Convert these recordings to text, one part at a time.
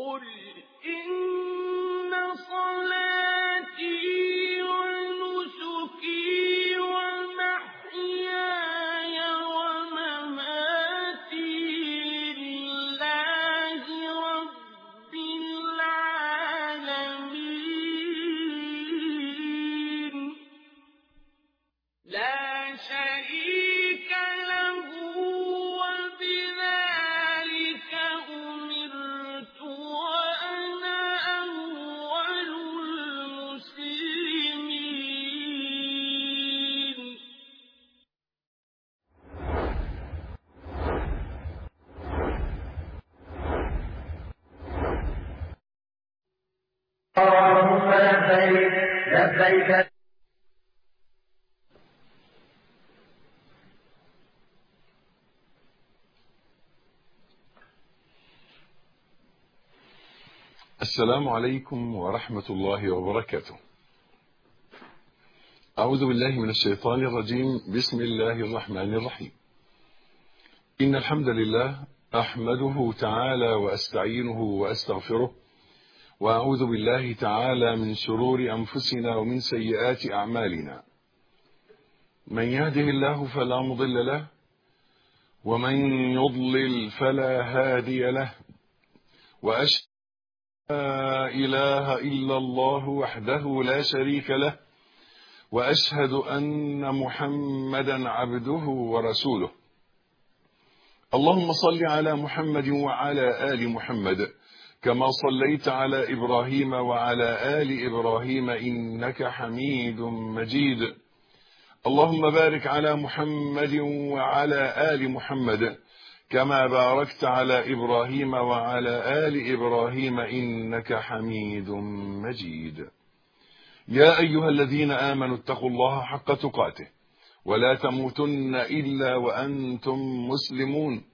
قل إن صلاتي ونسكي ومحياي ومماتي لله رب العالمين لا شريك له وبذلك أمرت وأنا أول المسلمين. اللهم لبيك لبيك. السلام عليكم ورحمة الله وبركاته. أعوذ بالله من الشيطان الرجيم. بسم الله الرحمن الرحيم. إن الحمد لله أحمده تعالى وأستعينه وأستغفره، وأعوذ بالله تعالى من شرور أنفسنا ومن سيئات أعمالنا. من يهده الله فلا مضل له، ومن يضلل فلا هادي له، وأشهد لا إله إلا الله وحده لا شريك له، وأشهد أن محمدا عبده ورسوله. اللهم صل على محمد وعلى آل محمد كما صليت على إبراهيم وعلى آل إبراهيم إنك حميد مجيد. اللهم بارك على محمد وعلى آل محمد كما باركت على إبراهيم وعلى آل إبراهيم إنك حميد مجيد. يا أيها الذين آمنوا اتقوا الله حق تقاته ولا تموتن إلا وأنتم مسلمون.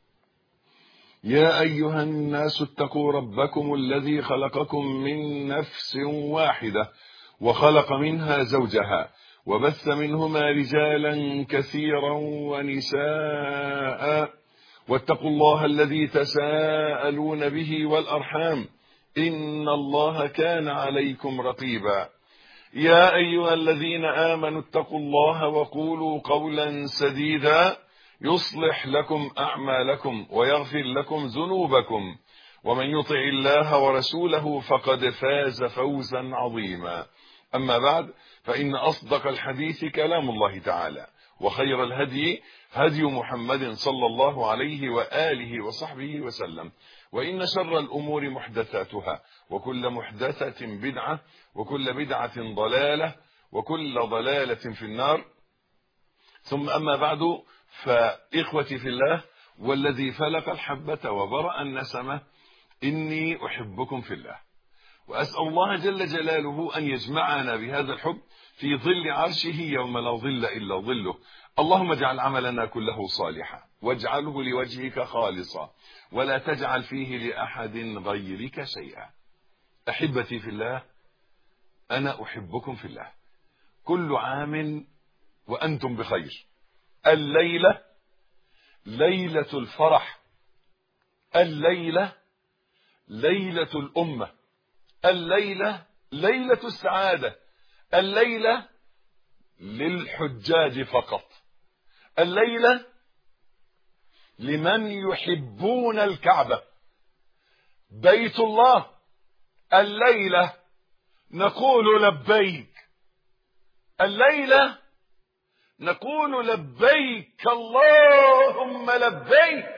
يا أيها الناس اتقوا ربكم الذي خلقكم من نفس واحدة وخلق منها زوجها وبث منهما رجالا كثيرا ونساء، واتقوا الله الذي تساءلون به والأرحام إن الله كان عليكم رقيبا. يا أيها الذين آمنوا اتقوا الله وقولوا قولا سديدا يصلح لكم أعمالكم ويغفر لكم ذنوبكم، ومن يطع الله ورسوله فقد فاز فوزا عظيما. أما بعد، فإن أصدق الحديث كلام الله تعالى، وخير الهدي هدي محمد صلى الله عليه وآله وصحبه وسلم، وإن شر الأمور محدثاتها، وكل محدثة بدعة، وكل بدعة ضلالة، وكل ضلالة في النار. ثم أما بعد، فإخوتي في الله والذي فلق الحبة وبرأ النسمة، إني أحبكم في الله، وأسأل الله جل جلاله أن يجمعنا بهذا الحب في ظل عرشه يوم لا ظل إلا ظله. اللهم اجعل عملنا كله صالحا، واجعله لوجهك خالصا، ولا تجعل فيه لأحد غيرك شيئا. أحبتي في الله، أنا أحبكم في الله. كل عام وأنتم بخير. الليلة ليلة الفرح، الليلة ليلة الأمة، الليلة ليلة السعادة، الليلة للحجاج فقط، الليلة لمن يحبون الكعبة بيت الله. الليلة نقول لبيك، الليلة نقول لبيك اللهم لبيك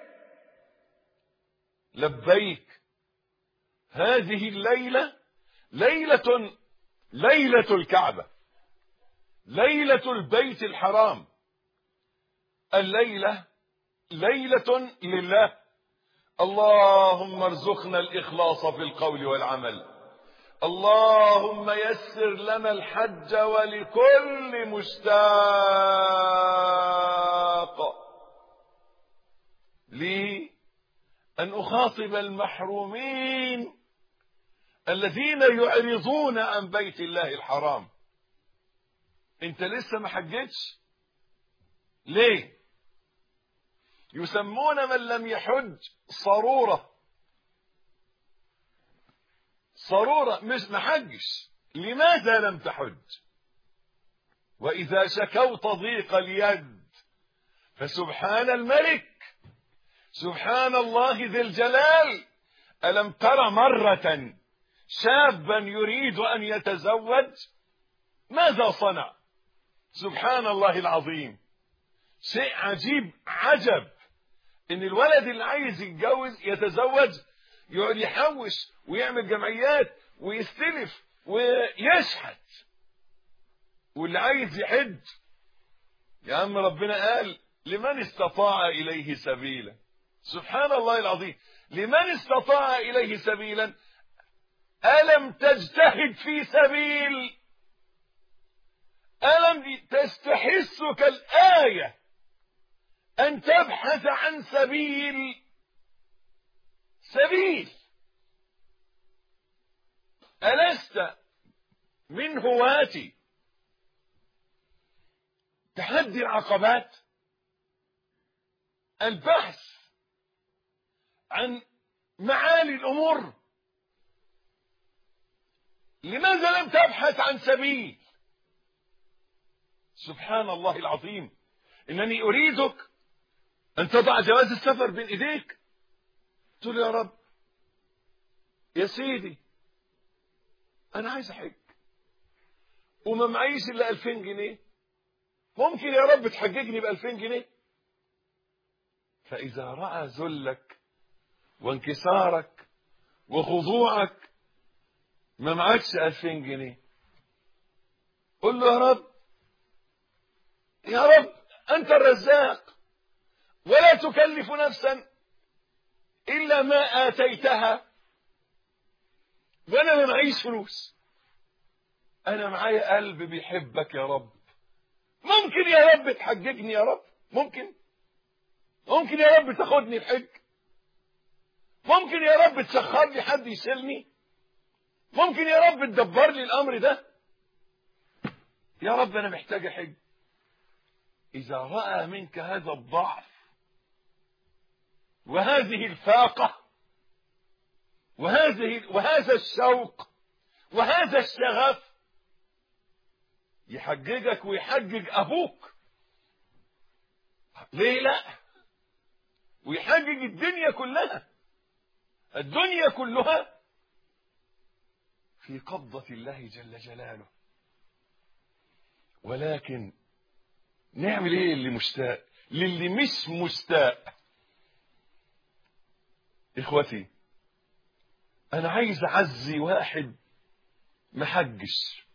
لبيك. هذه الليلة ليلة الكعبة، ليلة البيت الحرام، الليلة ليلة لله. اللهم ارزقنا الإخلاص في القول والعمل. اللهم يسر لنا الحج ولكل مشتاق. لي أن أخاطب المحرومين الذين يعرضون عن بيت الله الحرام. انت لسه ما حجتش ليه؟ يسمون من لم يحج صرورة، صرورة مش محجش، لماذا لم تحج؟ وإذا شكوت ضيق اليد فسبحان الملك، سبحان الله ذي الجلال. ألم تر مرة شابا يريد أن يتزوج ماذا صنع؟ سبحان الله العظيم، شيء عجيب عجب ان الولد اللي عايز يتزوج يقعد يحوش ويعمل جمعيات ويستلف ويشحت، واللي عايز يحج يا عم ربنا قال لمن استطاع إليه سبيلا. سبحان الله العظيم، لمن استطاع إليه سبيلا. ألم تجتهد في سبيل؟ ألم تستحسك الآية أن تبحث عن سبيل؟ ألست من هواة تحدي العقبات؟ البحث عن معالي الأمور. لماذا لم تبحث عن سبيل؟ سبحان الله العظيم، إنني أريدك أن تضع جواز السفر بين إيديك، تقول يا رب يا سيدي أنا عايز أحج وما معيش إلا 2000 جنيه، ممكن يا رب تحججني ب2000 جنيه؟ فإذا رأى ذلك وانكسارك وخضوعك ما معكش 2000 جنيه، قل له يا رب يا رب أنت الرزاق ولا تكلف نفسا إلا ما آتيتها، وأنا ما معيش فلوس، أنا معايا قلب بيحبك يا رب، ممكن يا رب تحججني يا رب؟ ممكن يا رب تاخدني الحج؟ ممكن يا رب تسخر لي حد يسلني؟ ممكن يا رب تدبر لي الأمر ده؟ يا رب أنا محتاج حج. إذا رأى منك هذا الضعف وهذه الفاقة وهذا الشوق وهذا الشغف، يحججك ويحجج أبوك، ليه لا؟ ويحجج الدنيا كلها. الدنيا كلها في قبضة الله جل جلاله. ولكن نعمل ايه اللي مشتاق؟ للي مش مشتاق اخوتي، انا عايز اعزي واحد محجش،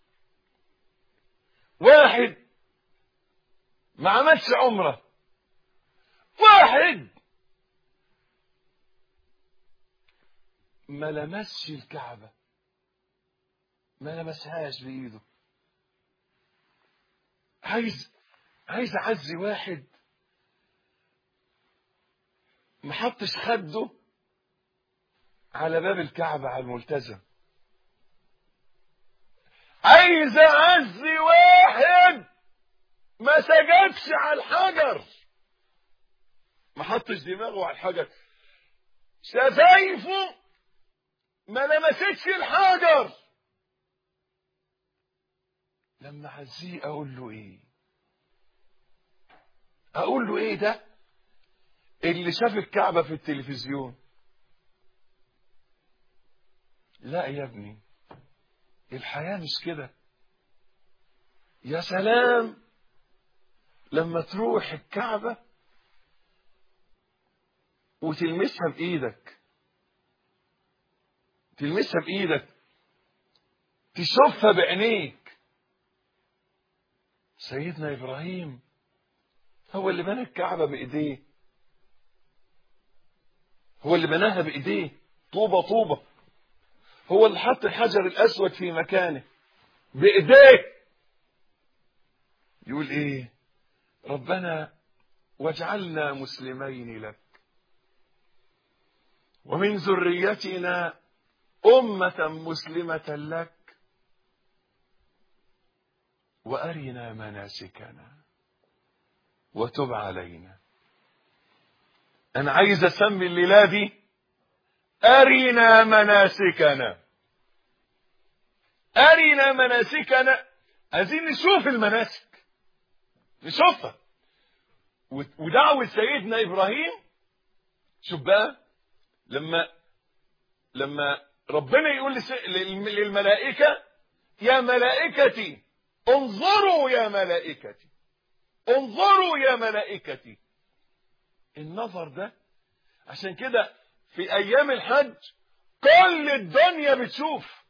واحد ما عملش عمره، واحد ما لمسش الكعبة، ما لمسهاش بإيده. عايز اعزي واحد ما حطش خده على باب الكعبة على الملتزم. عايز اعزي واحد ما سجدش على الحجر، ما حطش دماغه على الحجر، شفايفه ما لمستش الحجر. لما اعزيه اقول له ايه؟ ده اللي شاف الكعبة في التلفزيون. لا يا ابني، الحياة مش كده. يا سلام لما تروح الكعبة وتلمسها بإيدك، تشوفها بعينيك. سيدنا إبراهيم هو اللي بنى الكعبة بإيديه، هو اللي بناها بإيديه طوبة، هو اللي حط الحجر الأسود في مكانه بإيديه. يقول ايه؟ ربنا واجعلنا مسلمين لك ومن ذريتنا أمة مسلمة لك وأرنا مناسكنا وتب علينا. أنا عايز أسمي الليلة دي أرنا مناسكنا. أرنا مناسكنا، عايزين نشوف المناسك، نشوفها. ودعوة سيدنا إبراهيم، شوف بقى لما ربنا يقول للملائكة يا ملائكتي انظروا يا ملائكتي، انظروا يا ملائكتي. النظر ده عشان كده في أيام الحج كل الدنيا بتشوف،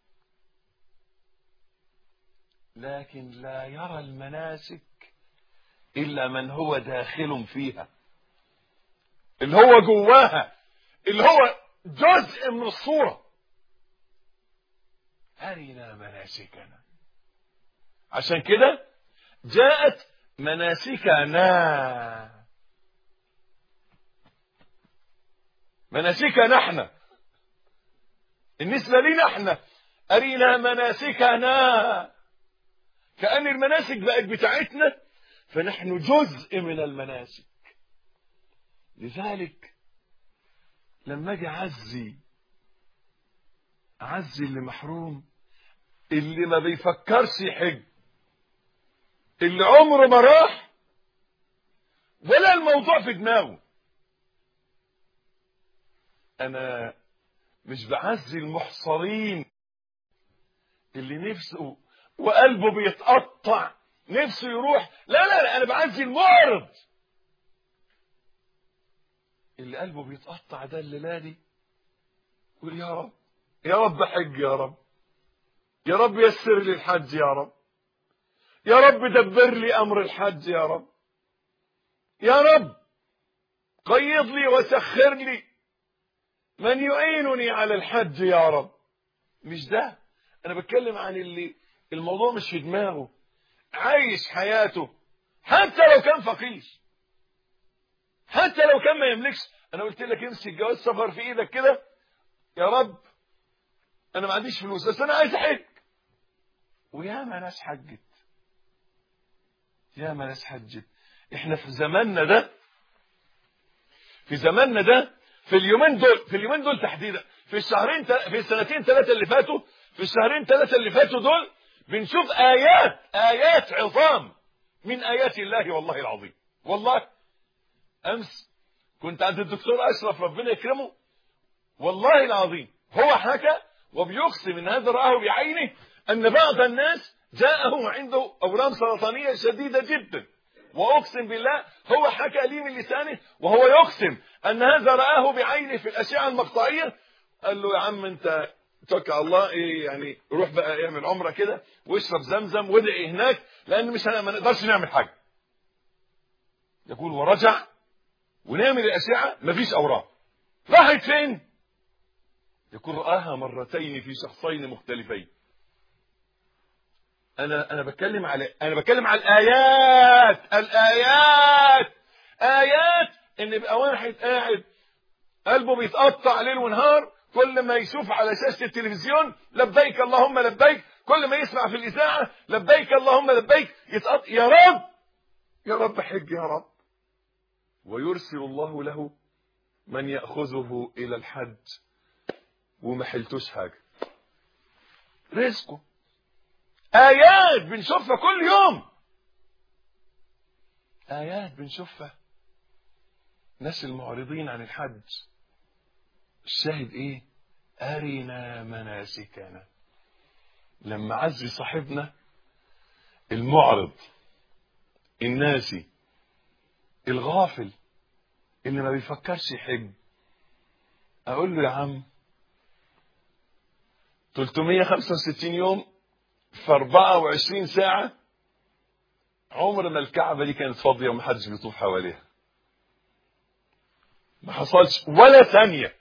لكن لا يرى المناسك إلا من هو داخل فيها، اللي هو جواها، اللي هو جزء من الصورة. أرنا مناسكنا، عشان كده جاءت مناسكنا، مناسكنا احنا، بالنسبة لنا احنا أرنا مناسكنا، كأن المناسك بقت بتاعتنا، فنحن جزء من المناسك. لذلك لما اجي اعزي اللي محروم، اللي ما بيفكرش يحج، اللي عمره ما راح ولا الموضوع في دماغه، انا مش بعزي المحصرين اللي نفسه وقلبه بيتقطع نفسه يروح، لا انا بعزي المعرض اللي قلبه بيتقطع ده الليله دي، يقول يا رب، يا رب حج، يا رب، يا رب يسر لي الحج، يا رب، يا رب دبر لي امر الحج، يا رب، يا رب قيض لي وسخر لي من يعينني على الحج يا رب. مش ده، انا بتكلم عن اللي الموضوع مش في دماغه، عايش حياته حتى لو كان فقير، حتى لو كان ما يملكش. انا قلت لك امسك جواز سفر في ايدك كده، يا رب انا ما عنديش فلوس بس انا عايز احج. وياما ناس حجت، ياما ناس حجت. احنا في زماننا ده، في اليومين دول تحديدا، في السنتين ثلاثه اللي فاتوا، في الشهرين ثلاثه اللي فاتوا دول، بنشوف آيات عظام من آيات الله والله العظيم. والله أمس كنت عند الدكتور أشرف ربنا يكرمه، والله العظيم هو حكى وبيقسم من هذا رآه بعينه أن بعض الناس جاءه عنده أورام سرطانية شديدة جدا، وأقسم بالله هو حكى لي من لسانه وهو يقسم أن هذا رآه بعينه في الأشعة المقطعية. قال له يا عم أنت توكل على الله، ايه يعني، روح بقى اعمل عمره كده واشرب زمزم وادعي هناك، لان مش ما نقدرش نعمل حاجه. يقول ورجع ونعمل الاشعه مفيش اورام. راحت فين؟ يقول رآها مرتين في شخصين مختلفين. انا بتكلم على الايات ان يبقى واحد قاعد قلبه بيتقطع ليل ونهار، كل ما يشوف على شاشة التلفزيون لبيك اللهم لبيك، كل ما يسمع في الإذاعة لبيك اللهم لبيك، يتقطع يا رب حج يا رب. ويرسل الله له من يأخذه إلى الحج وما حلتوش حاجة، رزقه. آيات بنشوفها كل يوم، آيات بنشوفها. ناس المعرضين عن الحج، الشاهد ايه؟ أرنا مناسكنا. لما عزي صاحبنا المعرض الناسي الغافل اللي ما بيفكرش يحج، اقول له يا عم 365 يوم في 24 ساعة، عمر ما الكعبة دي كانت فاضية ومحدش بيطوف حواليها، ما حصلش ولا ثانية.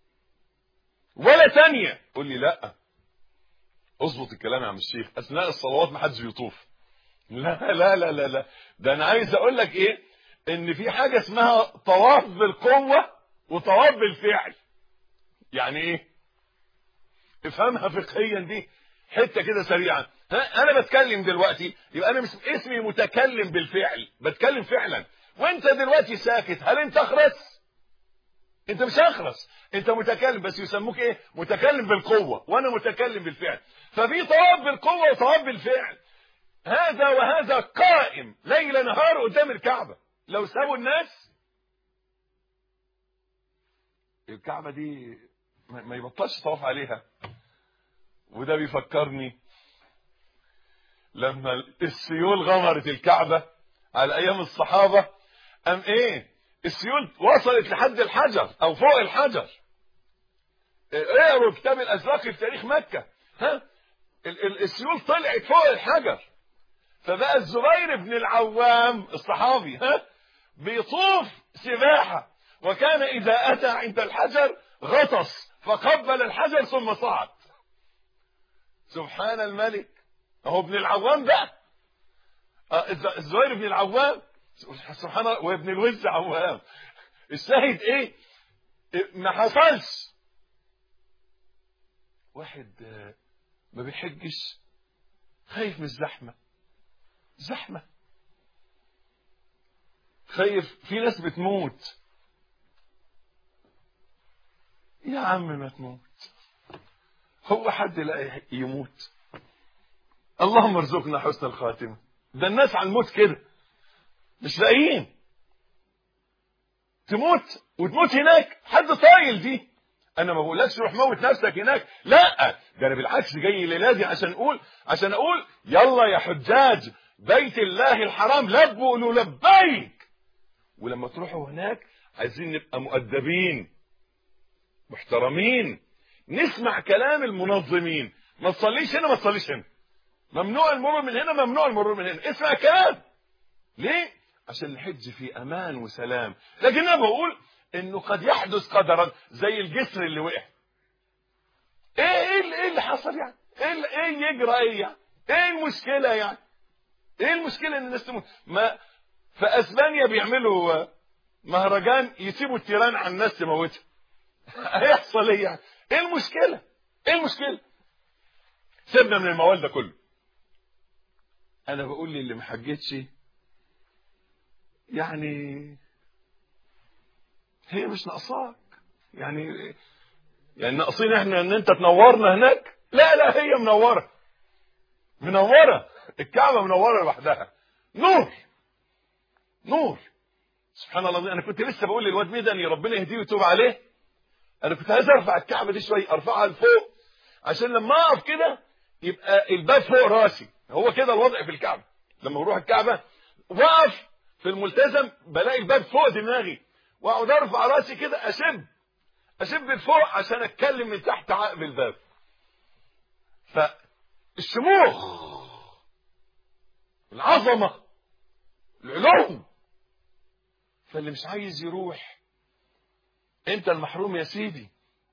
قول لي لا اظبط الكلام يا عم الشيخ، اثناء الصلوات ما حدش بيطوف. لا، ده انا عايز اقول لك ايه، ان في حاجه اسمها طواف بالقوه وطواف بالفعل. يعني ايه؟ افهمها فقهيا دي حته كده سريعا. انا بتكلم دلوقتي، يبقى انا مش اسمي متكلم بالفعل، بتكلم فعلا. وانت دلوقتي ساكت، هل انت اخرس؟ انت مش هخرس، انت متكلم، بس يسموك ايه؟ متكلم بالقوة، وانا متكلم بالفعل. ففي طواف بالقوة وطواف بالفعل. هذا وهذا قائم ليل نهار قدام الكعبة. لو سابوا الناس الكعبة دي ما يبطلش طواف عليها. وده بيفكرني لما السيول غمرت الكعبة على ايام الصحابة، ام ايه؟ السيول وصلت لحد الحجر او فوق الحجر. اقروا كتاب الازواقي في تاريخ مكة، السيول طلعت فوق الحجر. فبقى الزبير بن العوام الصحابي بيطوف سباحة، وكان اذا اتى عند الحجر غطس فقبل الحجر ثم صعد. سبحان الملك. اهو ابن العوام بقى، الزبير بن العوام سبحان الله، وابن الوز عوام. الشاهد ايه؟ ما حصلش. واحد ما بيحجش، خايف من الزحمة. زحمة، خايف، في ناس بتموت. يا عم ما تموت، هو حد لا يموت؟ اللهم ارزقنا حسن الخاتمة. ده الناس على الموت كده مش لاقيين. تموت وتموت هناك، حد طايل دي. انا ما بقولكش روح موت نفسك هناك، لا، ده انا بالعكس جاي ليلادي عشان اقول يلا يا حجاج بيت الله الحرام لبوا قولوا لبيك. ولما تروحوا هناك عايزين نبقى مؤدبين محترمين، نسمع كلام المنظمين. ما تصليش هنا، ما تصليش هنا، ممنوع المرور من هنا، ممنوع المرور من هنا. اسمع كلام. ليه؟ عشان نحج في امان وسلام. لكن انا بقول انه قد يحدث قدرا زي الجسر اللي وقع. ايه اللي حصل يعني؟ ايه يجرى ايه يعني؟ ايه المشكله يعني؟ ايه المشكله ان الناس تموت؟ ما في اسبانيا بيعملوا مهرجان يسيبوا التيران على الناس تموتها. هيحصل ايه يعني؟ ايه المشكله؟ ايه المشكله؟ سيبنا من الموال ده كله. انا بقول لي اللي ما حجتش يعني هي مش ناقصاك، يعني ناقصين احنا ان انت تنورنا هناك؟ لا هي منوره، الكعبه منوره لوحدها، نور. سبحان الله. انا كنت لسه بقول للواد ميداني ربنا يهديه ويتوب عليه، انا كنت عايز ارفع الكعبه دي شويه، ارفعها لفوق عشان لما اقف كده يبقى الباب فوق راسي. هو كده الوضع في الكعبه. لما بروح الكعبه واقف في الملتزم بلاقي الباب فوق دماغي، واقعد ارفع راسي كده اشب لفوق عشان اتكلم من تحت عقب الباب. فالشموخ، العظمه، العلوم. فاللي مش عايز يروح انت المحروم يا سيدي،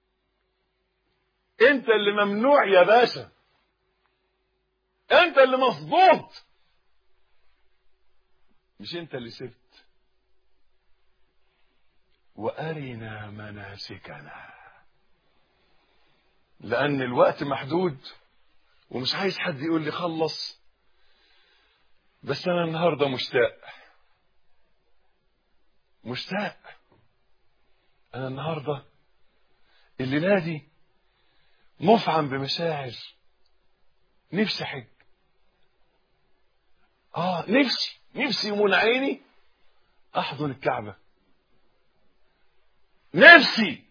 انت اللي ممنوع يا باشا، انت اللي مصدوط، مش انت اللي سبت. وارنا مناسكنا، لان الوقت محدود ومش عايز حد يقول لي خلص، بس انا النهارده مشتاق. انا النهارده الليله دي مفعم بمشاعر، نفسي حج. نفسي يمون عيني احضن الكعبه، نفسي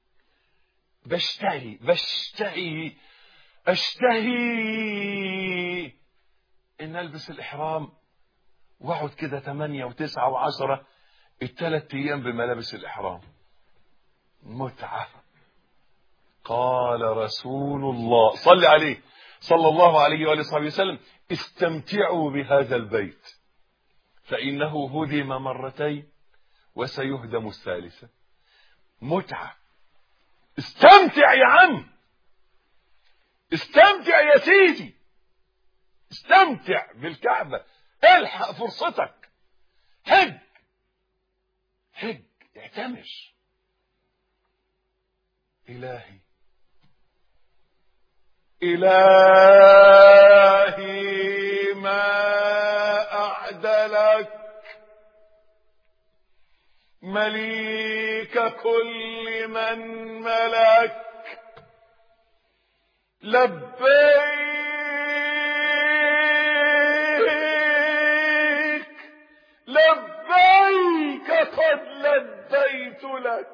اشتهي ان البس الاحرام واقعد كده 8 و9 و10 ال3 ايام بملابس الاحرام. متعه. قال رسول الله صلى عليه صلى الله عليه وآله وصحبه وسلم: استمتعوا بهذا البيت فإنه هدم مرتين وسيهدم الثالثة. متعة. استمتع يا عم، استمتع يا سيدي، استمتع بالكعبة، الحق فرصتك، حج اعتمر. إلهي ما أعدلك مليك ملك كل من ملك. لبيك لبيك قد لبيت لك.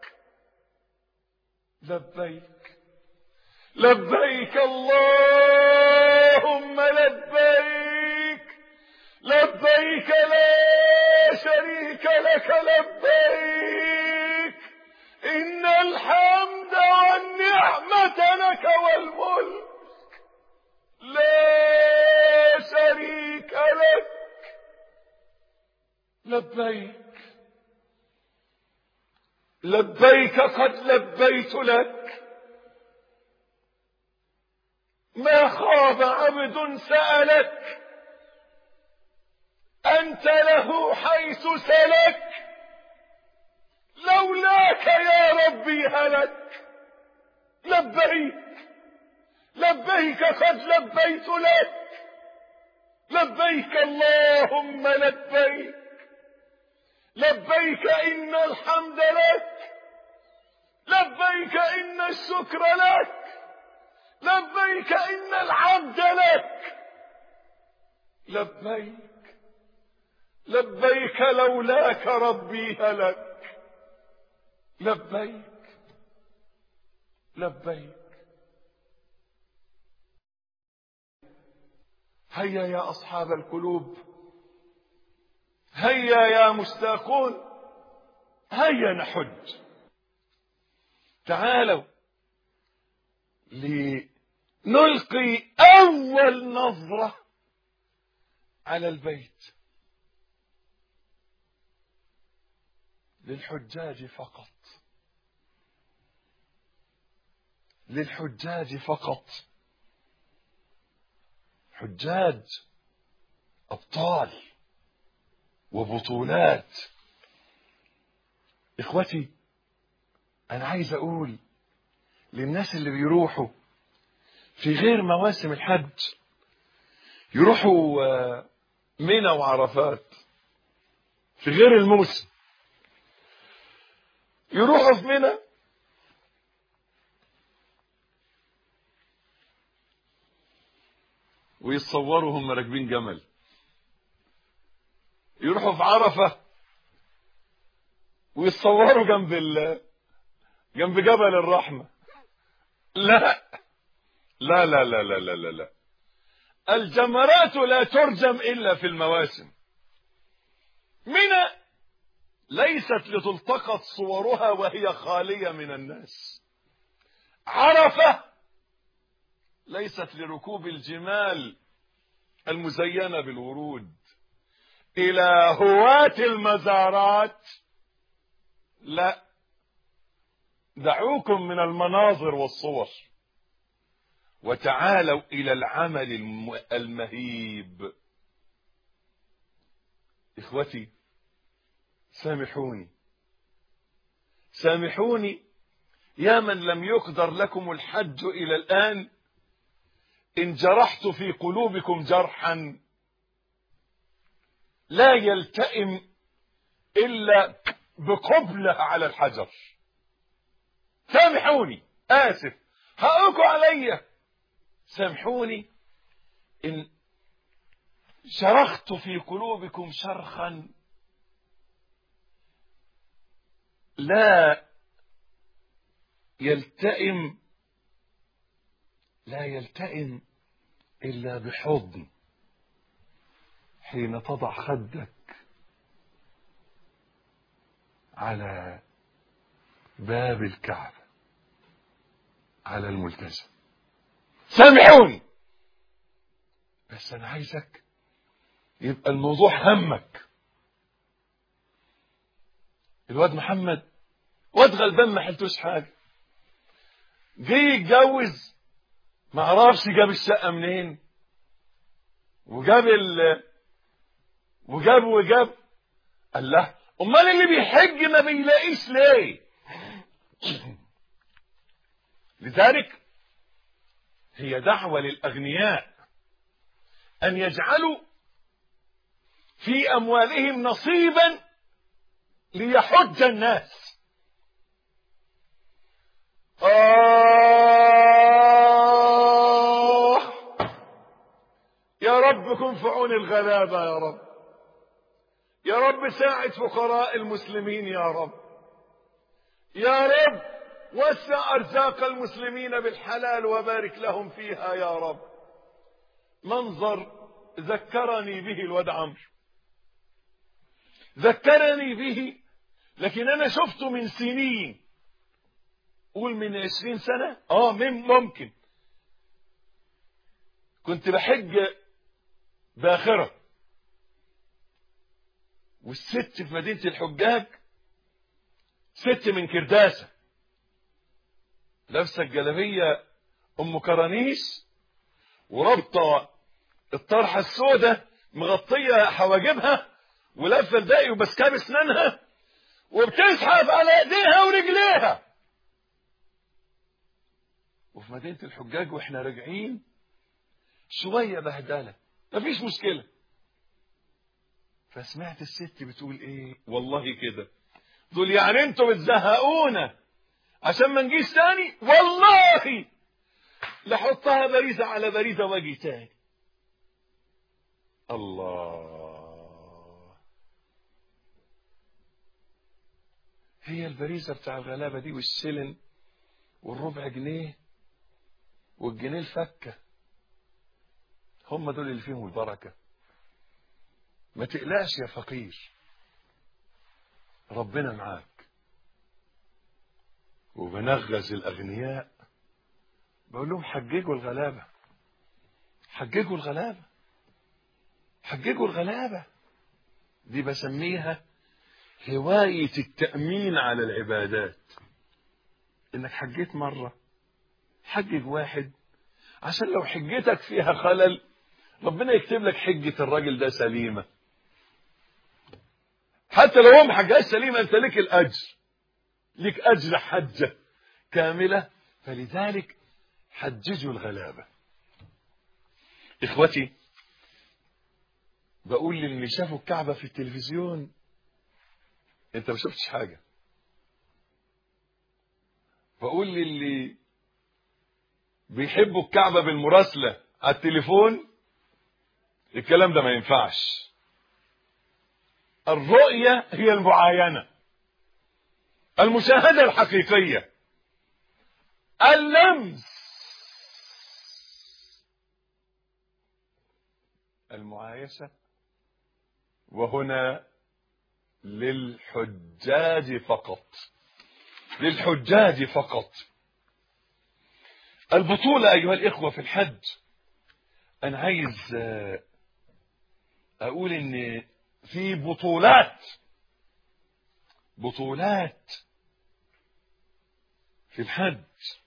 لبيك لبيك اللهم لبيك لبيك لا شريك لك. لبيك إن الحمد والنعمة لك والملك لا شريك لك. لبيك لبيك قد لبيت لك. ما خاب عبد سألك، أنت له حيث سلك. لولاك يا ربي هلك. لبيك لبيك قد لبيت لك. لبيك اللهم لبيك لبيك إن الحمد لك. لبيك إن الشكر لك. لبيك إن العبد لك. لبيك لبيك لولاك ربي هلك. لبيك لبيك. هيا يا أصحاب القلوب، هيا يا مشتاقون، هيا نحج. تعالوا لنلقي أول نظرة على البيت للحجاج فقط. للحجاج فقط. حجاج أبطال وبطولات. إخوتي، أنا عايز أقول للناس اللي بيروحوا في غير مواسم الحج، يروحوا منى وعرفات في غير الموسم، يروحوا في منى ويتصوروا هم راكبين جمل، يروحوا في عرفة ويتصوروا جنب جبل الرحمة. لا لا لا لا لا لا لا. الجمرات لا ترجم إلا في المواسم. منى ليست لتلتقط صورها وهي خالية من الناس. عرفة ليست لركوب الجمال المزينة بالورود. إلى هواة المزارات لا، دعوكم من المناظر والصور وتعالوا إلى العمل المهيب. إخوتي، سامحوني يا من لم يقدر لكم الحج إلى الآن، إن جرحت في قلوبكم جرحا لا يلتئم إلا بقبلة على الحجر. سامحوني، آسف، حقكم علي. سامحوني إن شرخت في قلوبكم شرخا لا يلتئم إلا بحضن حين تضع خدك على باب الكعبة على الملتزم. سامحوني، بس أنا عايزك يبقى الموضوع همك. الواد محمد واد غلبان ما حلتوش حاجة، جه يتجوز ما عرفش جاب الشقة منين، وجاب قال له امال اللي بيحج ما بيلاقيش ليه؟ لذلك هي دعوة للأغنياء أن يجعلوا في أموالهم نصيبا ليحج الناس. يا رب كن في عون الغلابة يا رب. يا رب ساعد فقراء المسلمين يا رب. يا رب وسع أرزاق المسلمين بالحلال وبارك لهم فيها يا رب. منظر ذكرني به الواد عمرو، ذكرني به، لكن أنا شفته من سنين، قول من 20 سنة، ممكن. كنت بحج باخرة، والست في مدينة الحجاج ست من كرداسة، لابسة الجلابية أم كرانيس وربطة الطرحة السوداء مغطية حواجبها ولفة الباقي وبسكاب اسنانها وبتزحف على ايديها ورجليها. وفي مدينة الحجاج واحنا راجعين شوية بهدلة، مفيش مشكلة. فسمعت الست بتقول ايه، والله كده، دول يعني انتوا بتزهقونا عشان ما نجيش تاني، والله لحطها باريزة على باريزة واجي تاني. الله، هي الباريزة بتاع الغلابة دي والسلن والربع جنيه والجنيه الفكة، هم دول اللي فيهم البركة. ما تقلقش يا فقير، ربنا معاك. وبنغز الأغنياء، بقول لهم حججوا الغلابة، حججوا الغلابة، حججوا الغلابة. دي بسميها هواية التأمين على العبادات. انك حجيت مرة، حجج واحد، عشان لو حجتك فيها خلل ربنا يكتب لك حجة الراجل ده سليمة. حتى لو هو محجاش سليمة انت لك الأجر، لك أجر حجة كاملة. فلذلك حججوا الغلابة. إخوتي، بقول للي شافوا الكعبة في التلفزيون انت ما شفتش حاجة. بقول للي بيحبوا الكعبة بالمراسلة على التليفون الكلام ده ما ينفعش. الرؤية هي المعاينة، المشاهدة الحقيقية، اللمس، المعايشة. وهنا للحجاج فقط، للحجاج فقط. البطولة أيها الإخوة في الحج، أنا عايز أقول إن في بطولات في الحج.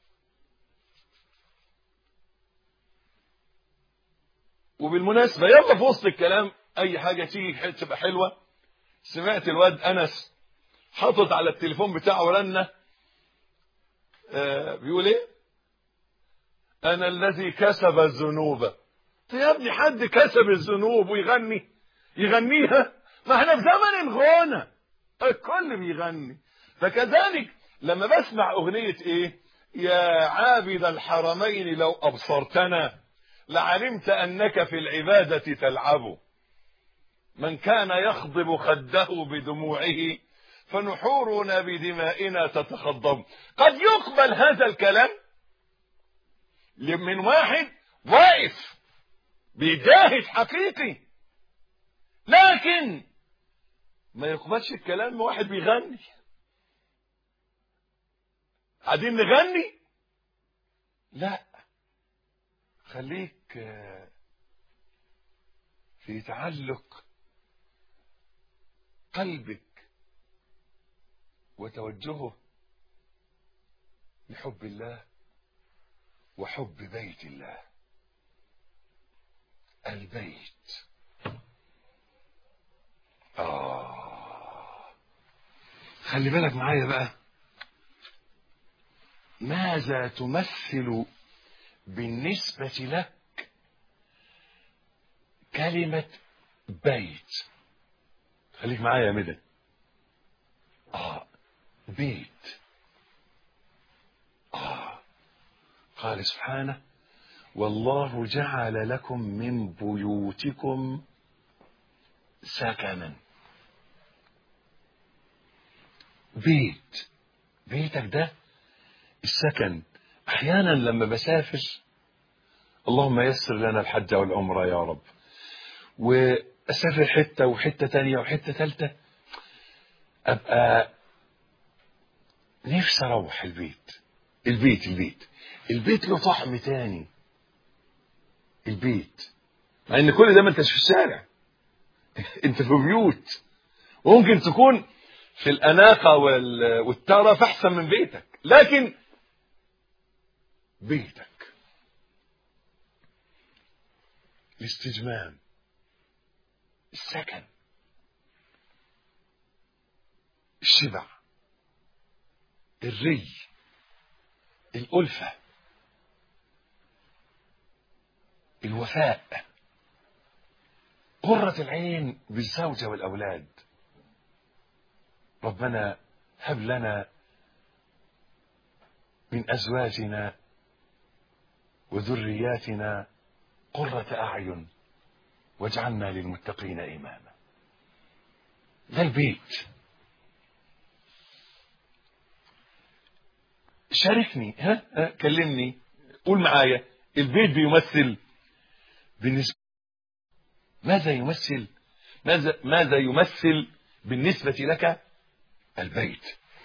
وبالمناسبة يلا في وسط الكلام أي حاجة تيجي تبقى حلوة. سمعت الواد أنس حاطط على التليفون بتاعه رنة بيقول إيه؟ أنا الذي كسب الذنوب. يا ابني حد كسب الذنوب يغنيها؟ ما احنا في زمن الغنى الكل بيغني. فكذلك لما بسمع أغنية إيه؟ يا عابد الحرمين لو أبصرتنا لعلمت أنك في العبادة تلعب، من كان يخضب خده بدموعه فنحورنا بدمائنا تتخضب. قد يقبل هذا الكلام من واحد واقف بيجاهد حقيقي، لكن ما يقبلش الكلام من واحد بيغني. قاعدين نغني؟ لا، خليك في تعلق قلبك وتوجهه لحب الله وحب بيت الله. البيت خلي بالك معايا بقى، ماذا تمثل بالنسبة لك كلمة بيت؟ خليك معايا يا مدن. بيت، قال سبحانه: والله جعل لكم من بيوتكم سكنا. بيتك ده السكن. احيانا لما بسافر، اللهم يسر لنا الحج والعمرة يا رب، واسافر حتة وحتة تانية وحتة ثالثة، ابقى نفسي اروح البيت له طعم تاني. البيت، مع ان كل ده ما انتش في الشارع، انت في بيوت، وممكن تكون في الاناقة والترف احسن من بيتك، لكن بيتك الاستجمام، السكن، الشبع، الري، الألفة، الوفاء، قرة العين بالزوجة والأولاد. ربنا هب لنا من أزواجنا وذرياتنا قرة أعين واجعلنا للمتقين إماما. ده البيت. شاركني، كلمني، قول معايا. البيت بيمثل بالنسبة، ماذا يمثل بالنسبة لك البيت؟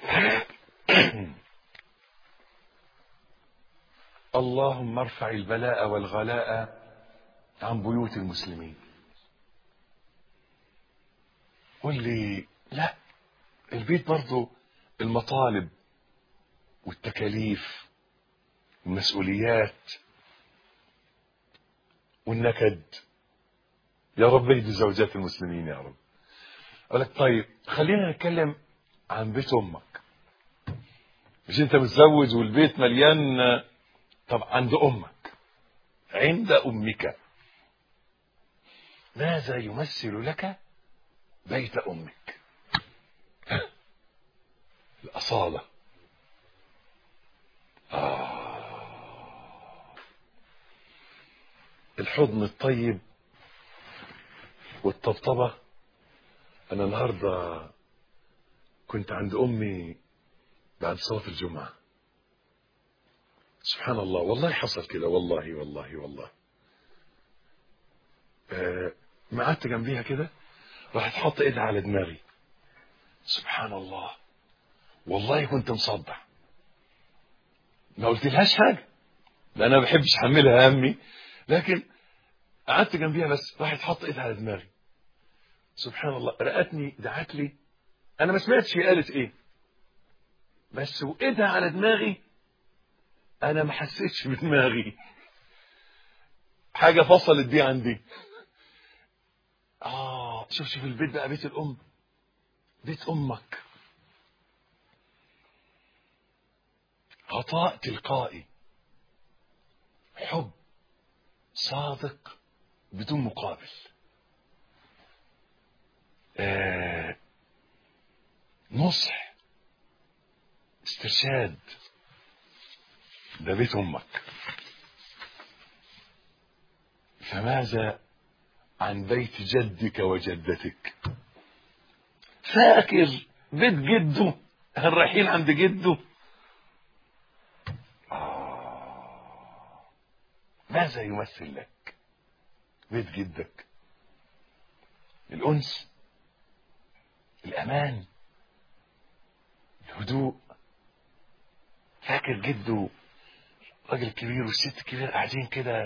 اللهم ارفع البلاء والغلاء عن بيوت المسلمين. قل لي لا، البيت برضو المطالب والتكاليف والمسؤوليات والنكد. يا رب اهدي زوجات المسلمين يا رب. اقول لك طيب خلينا نتكلم عن بيت امك. مش انت متزوج والبيت مليان؟ طب عند امك، عند امك، ماذا يمثل لك بيت امك؟ الاصاله. الحضن الطيب والطبطبه. انا النهارده كنت عند امي بعد صلاه الجمعه. سبحان الله، والله حصل كده، والله ما قعدت جنبيها كده، راحت حاطه ايدها على دماغي. سبحان الله، والله كنت مصدع، ما قلتلهاش حاجه لان انا ما بحبش احملها همي، لكن قعدت جنبيها بس راحت حاطه ايدها على دماغي. سبحان الله، رقتني، دعت لي، انا ما سمعتش هي قالت ايه، بس وايدها على دماغي انا ما حسيتش بدماغي، حاجه فصلت دي عندي. شوف البيت بقى، بيت الام، بيت امك، عطاء تلقائي، حب صادق بدون مقابل. نصح، استرشاد، ده بيت امك. فماذا عن بيت جدك وجدتك؟ فاكر بيت جده؟ هل رايحين عند جده؟ ماذا يمثل لك بيت جدك؟ الأنس، الأمان، الهدوء. فاكر جده، الراجل الكبير والست الكبير قاعدين كده،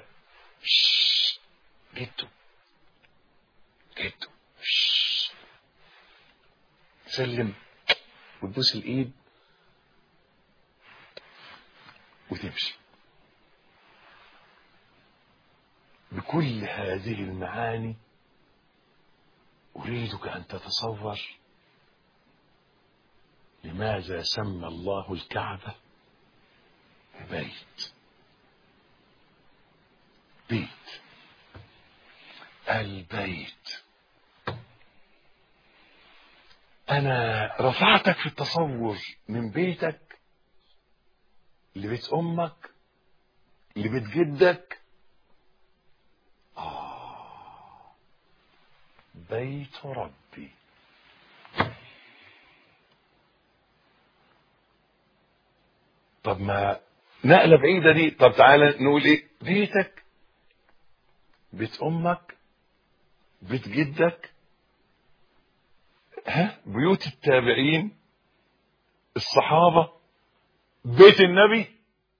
جده سلم وتبوس الايد وتمشي. بكل هذه المعاني أريدك أن تتصور لماذا سمى الله الكعبة بيت. البيت. أنا رفعتك في التصور من بيتك لبيت امك، لبيت جدك. بيت ربي. طب ما نقلة بعيدة دي. طب تعالى نقول ايه؟ بيتك، بيت امك، بيت جدك، بيوت التابعين، الصحابة، بيت النبي.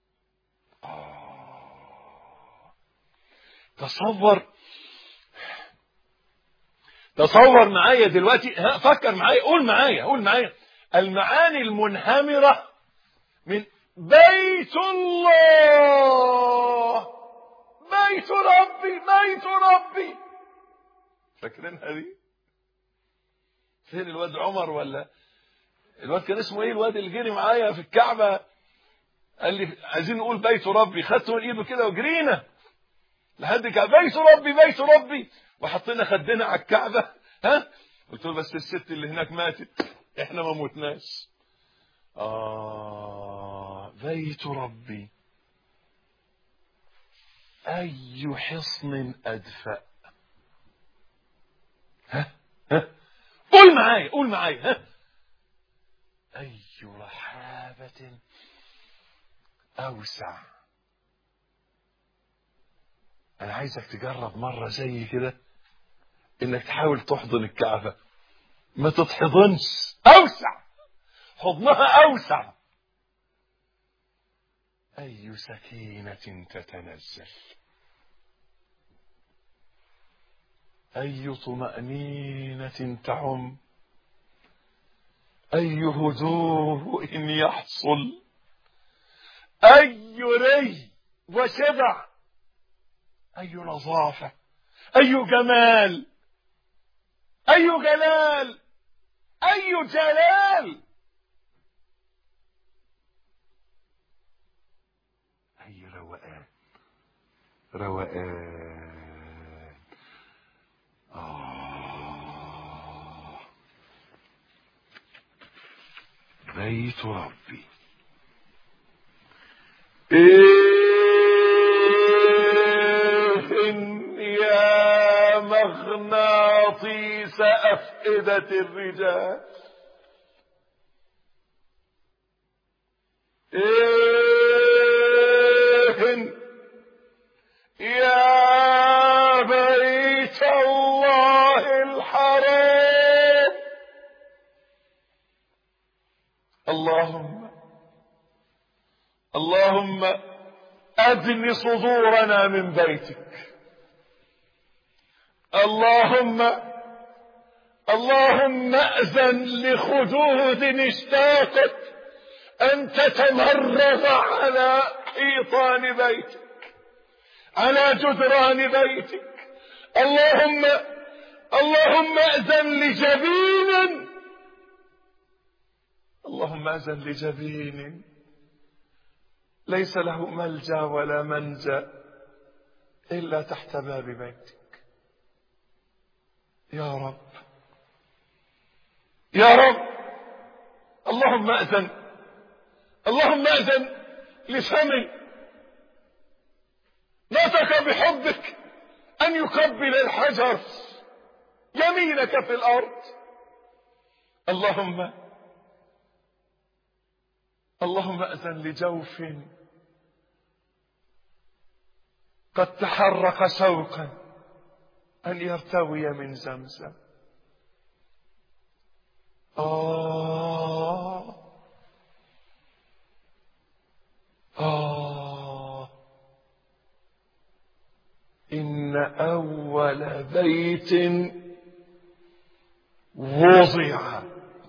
تصور معايا دلوقتي، فكر معايا، قول معايا المعاني المنهمرة من بيت الله، بيت ربي، بيت ربي. فاكرينها دي؟ فين الواد عمر؟ ولا الواد كان اسمه ايه الواد اللي جري معايا في الكعبة قال لي عايزين نقول بيت ربي؟ خدته من ايده كده وجرينا لحد كده بيت ربي بيت ربي، وحطينا خدنا على الكعبة. قلت له بس الست اللي هناك ماتت، احنا ما موتناش. بيت ربي. اي حصن ادفأ. قول معايا اي رحابة اوسع. انا عايزك تجرب مرة زي كده انك تحاول تحضن الكعبة، ما تتحضنش، اوسع، حضنها اوسع. اي سكينة تتنزل، اي طمأنينة تعم، اي هدوء يحصل، اي ري وشبع، اي نظافة، اي جمال، اي جلال، اي جلال، اي روقان، روقان. بيت ربي. يا مغناطيس أفئدة الرجال، يا بيت الله الحرام. اللهم أدن صدورنا من بيتك. اللهم أذن لخدود اشتاقت أن تتمرغ على حيطان بيتك، على جدران بيتك. اللهم أذن لجبين، اللهم أذن لجبين ليس له ملجأ ولا منجأ إلا تحت باب بيتك. يا رب يا رب، اللهم أذن لفمي نطق بحبك أن يقبل الحجر يمينك في الأرض. اللهم أذن لجوف قد تحرك شوقا أن يرتوي من زمزم. إن أول بيت وضع.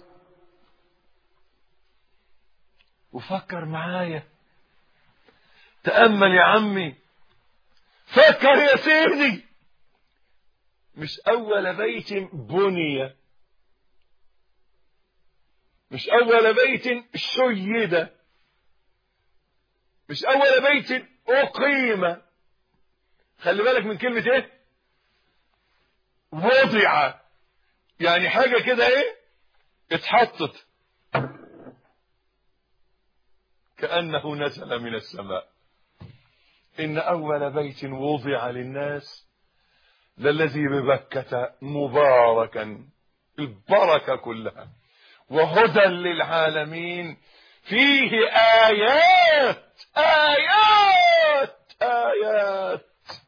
وفكر معايا، تأمل يا عمي، فكر يا سيدي. مش أول بيت بني، مش أول بيت شيد، مش أول بيت أقيم. خلي بالك من كلمة ايه؟ وضع. يعني حاجة كده ايه؟ اتحطت كأنه نزل من السماء. إن أول بيت وضع للناس للذي ببكة مباركا، البركة كلها، وهدى للعالمين، فيه آيات آيات آيات،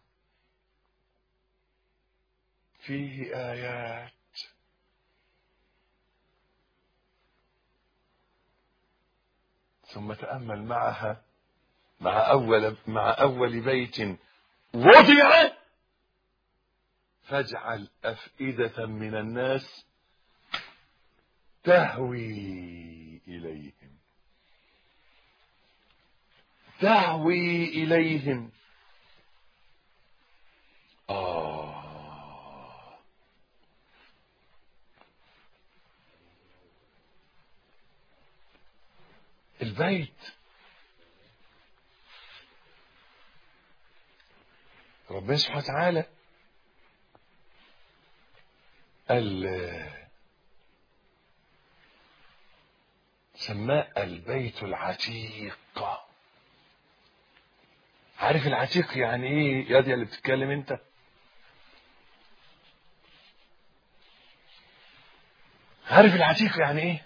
فيه آيات. ثم تأمل معها مع أول بيت وضع، فاجعل أفئدة من الناس تهوي إليهم، تهوي إليهم. البيت ربنا سبحانه وتعالى سماه البيت العتيق. عارف العتيق يعني ايه يا دي اللي بتتكلم انت؟ عارف العتيق يعني ايه؟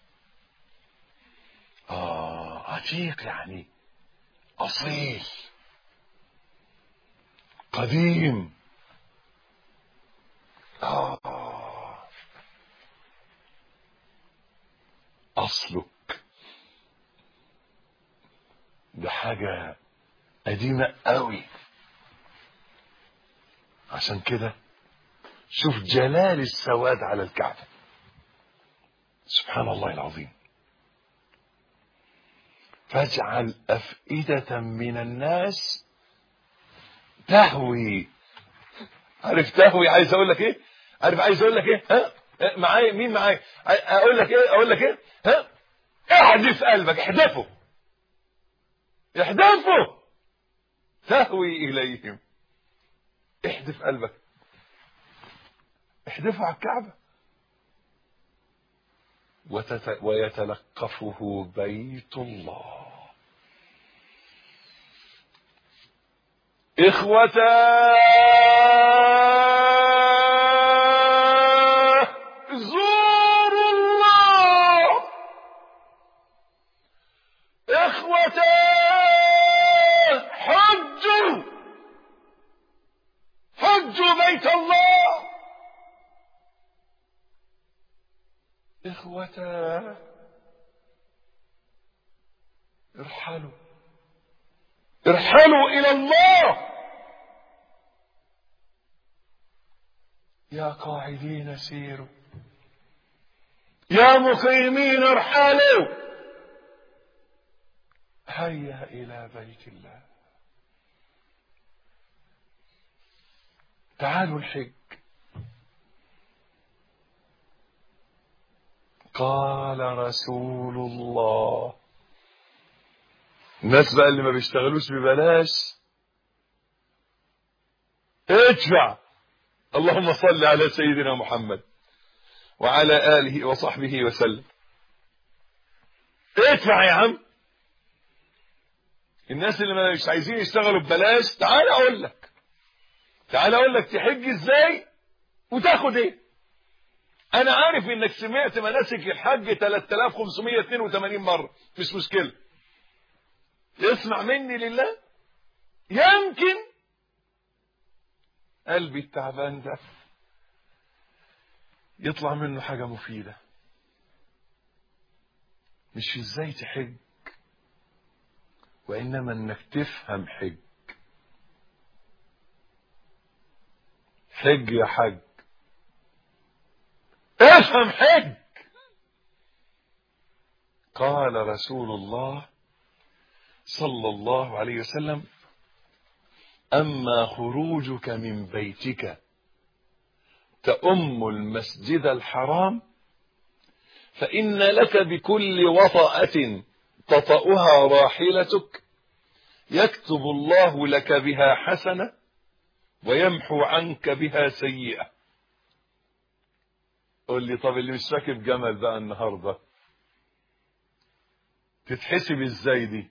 عتيق يعني اصيل قديم. اصلك ده حاجة قديمة قوي. عشان كده شوف جلال السواد على الكعبة، سبحان الله العظيم. فاجعل أفئدة من الناس تهوي. عارف تهوي عايز اقول لك ايه؟ عارف عايز اقول لك ايه؟ ها معايا مين معايا؟ اقول لك ايه؟ ها احذف قلبك، احذفه احذفه، تهوي اليهم. احذف قلبك، احذفه على الكعبة. ويتلقفه بيت الله. إخوة زوروا الله، إخوة حجوا بيت الله، إخوة ارحلوا إلى الله. يا قاعدين سيروا، يا مقيمين ارحلوا، هيا إلى بيت الله. تعالوا الحج. قال رسول الله. الناس بقى اللي ما بيشتغلوش ببلاش ادفع. اللهم صل على سيدنا محمد وعلى آله وصحبه وسلم. ادفع يا عم. الناس اللي مش عايزين يشتغلوا ببلاش، تعال اقول لك تحج ازاي وتاخد ايه. انا عارف انك سمعت مناسك الحج 3582 مرة، مش مشكلة. اسمع مني لله، يمكن قلبي التعبان ده يطلع منه حاجة مفيدة. مش ازاي تحج، وانما انك تفهم حج. حج يا حج، افهم حج. قال رسول الله صلى الله عليه وسلم: أما خروجك من بيتك تأم المسجد الحرام فإن لك بكل وطأة تطأها راحلتك يكتب الله لك بها حسنة ويمحو عنك بها سيئة. قل لي طب اللي مش راكب جمل بقى النهارده تتحسب ازاي دي؟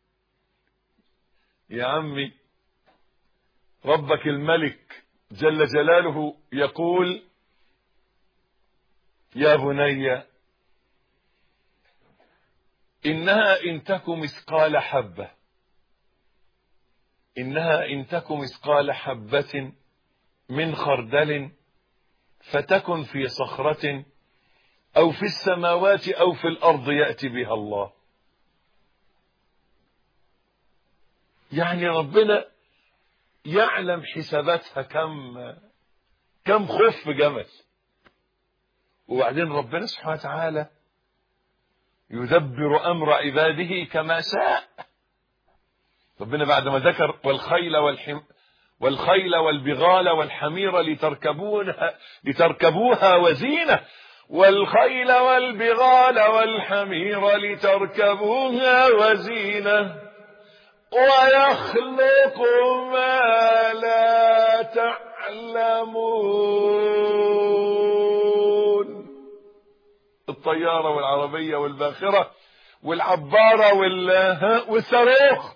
يا عمي ربك الملك جل جلاله يقول: يا بني إنها إن تك مثقال حبة، إنها إن تك مثقال حبة من خردل فتكن في صخرة أو في السماوات أو في الأرض يأتي بها الله. يعني ربنا يعلم حساباتها كم خف جمل. وبعدين ربنا سبحانه وتعالى يدبر أمر عباده كما شاء. ربنا بعد ما ذكر والخيل والبغال والحمير لتركبوها وزينة، والخيل والبغال والحمير لتركبوها وزينة ويخلق ما لا تعلمون. الطيارة والعربية والباخرة والعبارة والصاروخ،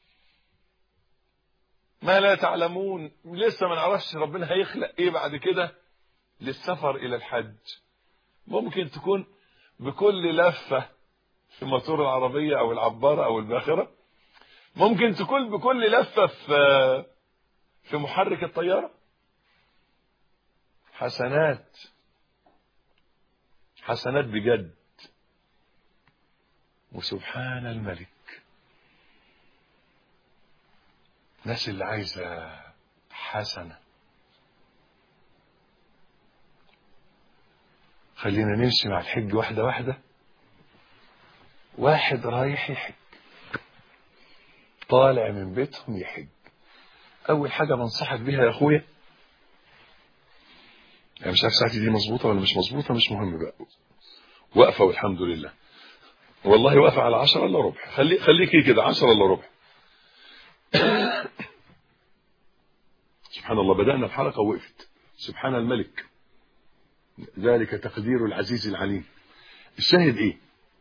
ما لا تعلمون. لسه ما نعرفش ربنا هيخلق ايه بعد كده. للسفر الى الحج ممكن تكون بكل لفة في موتور العربية او العبارة او الباخرة، ممكن تكون بكل لفة في محرك الطيارة. حسنات حسنات بجد. وسبحان الملك، الناس اللي عايزة حسنة. خلينا نمشي مع الحج واحدة واحدة. واحد رايح يحج، طالع من بيتهم يحج، أول حاجة بنصحك بيها يا أخويا، أنا مش عارف ساعتي دي مظبوطة ولا مش مظبوطة، مش مهم بقى، واقفة والحمد لله، والله واقفة على 10 إلا ربع. خليكي كده 10 إلا ربع. سبحان الله، بدأنا الحلقة ووقفت. سبحان الملك، ذلك تقدير العزيز العليم. الشاهد ايه؟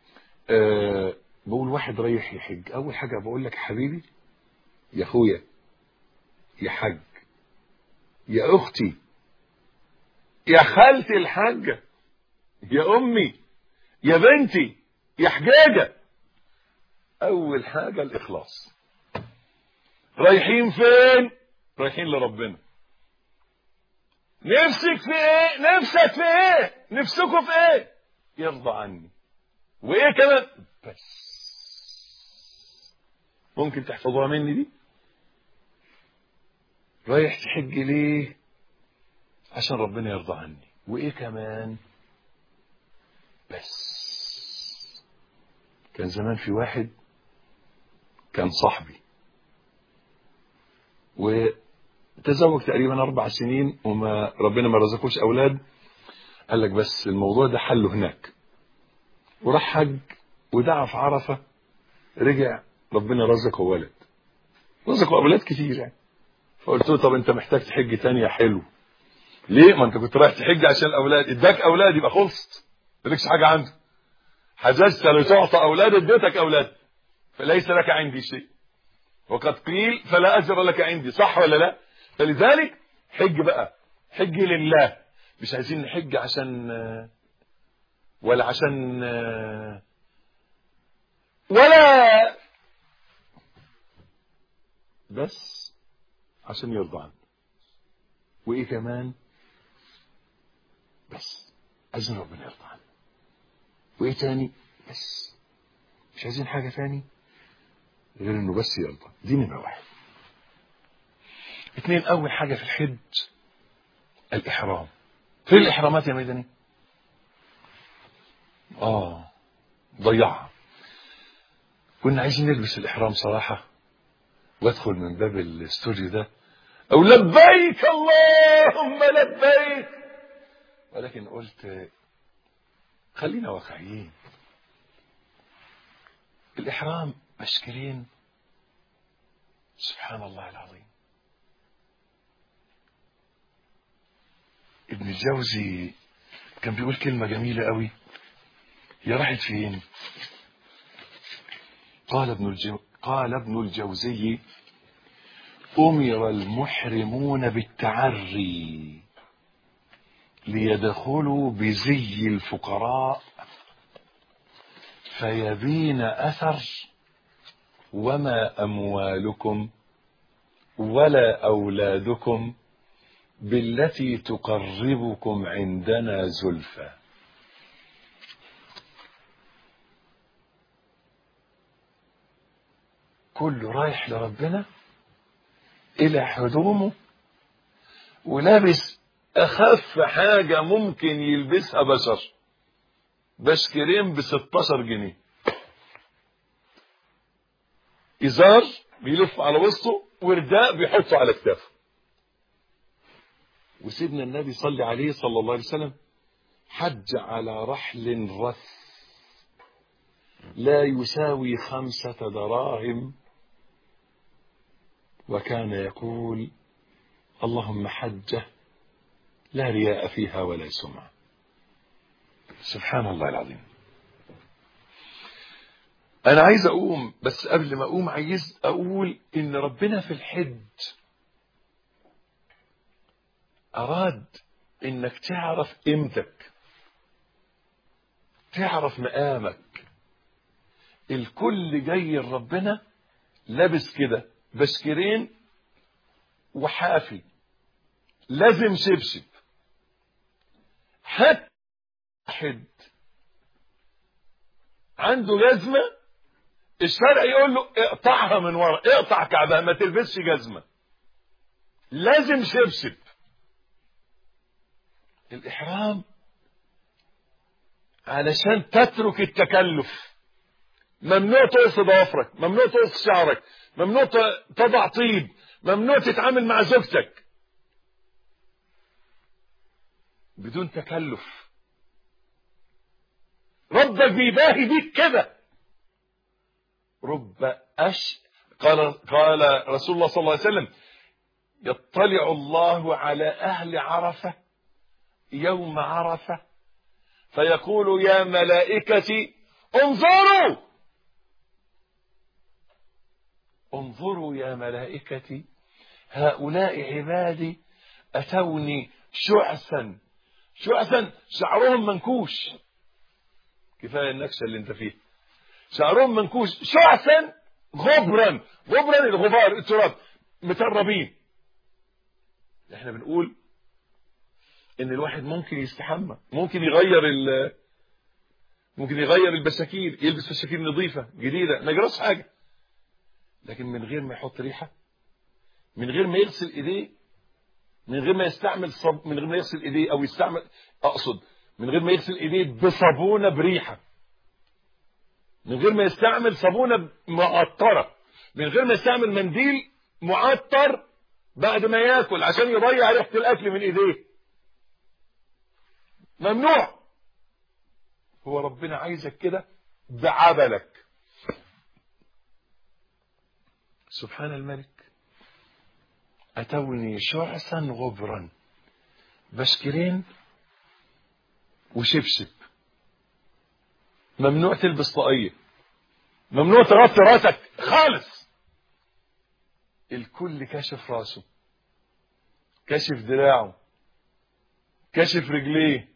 بقول واحد رايح يحج، اول حاجة بقول لك حبيبي يا اخويا يا حج يا اختي يا خالتي الحاجة يا امي يا بنتي يا حجاجة، اول حاجة الاخلاص. رايحين فين؟ رايحين لربنا. نفسك في ايه؟ نفسك في ايه؟ نفسكوا في ايه؟ يرضى عني. وايه كمان؟ بس ممكن تحفظوها مني دي. رايح تحج ليه؟ عشان ربنا يرضى عني. وايه كمان؟ بس. كان زمان في واحد كان صاحبي وتزوج تقريبا 4 سنين وما ربنا ما رزقوش اولاد. قال لك بس الموضوع ده حله هناك، وراح حج ودعا في عرفة، رجع ربنا رزقه ولد، رزقه اولاد كتير يعني. فقلت له طب انت محتاج تحج تاني يا حلو. ليه؟ ما انت كنت رايح تحج عشان الاولاد، اداك اولاد يبقى خلصت، مالكش حاجه عنده. حججت لتعطى اولاد، اديتك اولاد، فليس لك عندي شيء، وقد قيل فلا اجر لك عندي، صح ولا لا؟ فلذلك حج بقى، حج لله، مش عايزين نحج عشان ولا عشان ولا، بس عشان يرضى عنه. وايه كمان؟ بس عايزين ربنا يرضى عنه. وايه تاني؟ بس مش عايزين حاجة تاني غير انه بس يرضى. دي نمرة 1. 2، اول حاجة في الحج الاحرام. فين الاحرامات يا ميداني؟ ضيعها. كنا عايزين نلبس الاحرام صراحة وادخل من باب الاستوديو ده او لبيك اللهم لبيك، ولكن قلت خلينا واقعيين. الإحرام مشكلين. سبحان الله العظيم. ابن الجوزي كان بيقول كلمة جميلة قوي، هي راحت فين؟ قال ابن الجوزي: أمر المحرمون بالتعري ليدخلوا بزي الفقراء فيبين أثر، وما أموالكم ولا أولادكم بالتي تقربكم عندنا زلفى. كله رايح لربنا إلى هدومه ولابس أخف حاجة ممكن يلبسها بشر، بشكرين ب16 جنيه، إزار بيلف على وسطه ورداء بيحطه على كتافه. وسيدنا النبي صلى عليه صلى الله عليه وسلم حج على رحل رث لا يساوي 5 دراهم، وكان يقول: اللهم حجة لا رياء فيها ولا سمعة. سبحان الله العظيم. أنا عايز أقوم، بس قبل ما أقوم عايز أقول إن ربنا في الحج أراد إنك تعرف قيمتك، تعرف مقامك. الكل جاي لربنا لابس كده بشكرين وحافي، لازم شبشب. حتى واحد عنده جزمة الشرع يقول له اقطعها من ورا، اقطع كعبها، ما تلبسش جزمة، لازم شبشب. الإحرام علشان تترك التكلف، ممنوع تقص ضوافرك، ممنوع تقص شعرك، ممنوع تضع طيب، ممنوع تتعامل مع زوجتك بدون تكلف. ربك بيباهي بيك كده. قال رسول الله صلى الله عليه وسلم: يطلع الله على أهل عرفة يوم عرفة فيقول: يا ملائكتي انظروا يا ملائكتي، هؤلاء عبادي أتوني شعثا شعرهم منكوش. كفاية النكشة اللي انت فيه. شعرهم منكوش، شعثا غبرا الغبار، التراب، متربين. احنا بنقول ان الواحد ممكن يستحمى، ممكن يغير البساكين، يلبس بساكين نظيفة جديدة، ما يجراش حاجة، لكن من غير ما يحط ريحة، من غير ما يغسل ايديه، من غير ما يستعمل من غير ما يغسل ايديه او يستعمل، من غير ما يغسل ايديه بصابونة بريحة، من غير ما يستعمل صابونة معطرة، من غير ما يستعمل منديل معطر بعد ما ياكل عشان يضيع ريحة الاكل من ايديه. ممنوع. هو ربنا عايزك كده بعبلك. سبحان الملك. أتوني شعثا غبرا، بشكرين وشبشب. ممنوع تلبس طاقية، ممنوع تغطي راسك خالص. الكل كاشف راسه، كاشف دراعه، كاشف رجليه.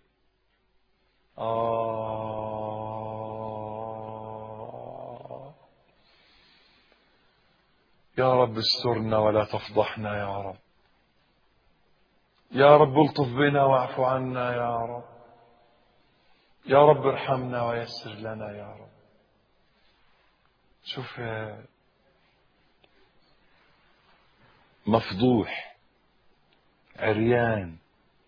يا رب استرنا ولا تفضحنا يا رب. يا رب الطف بنا واعف عنا يا رب. يا رب ارحمنا ويسر لنا يا رب. شوف مفضوح عريان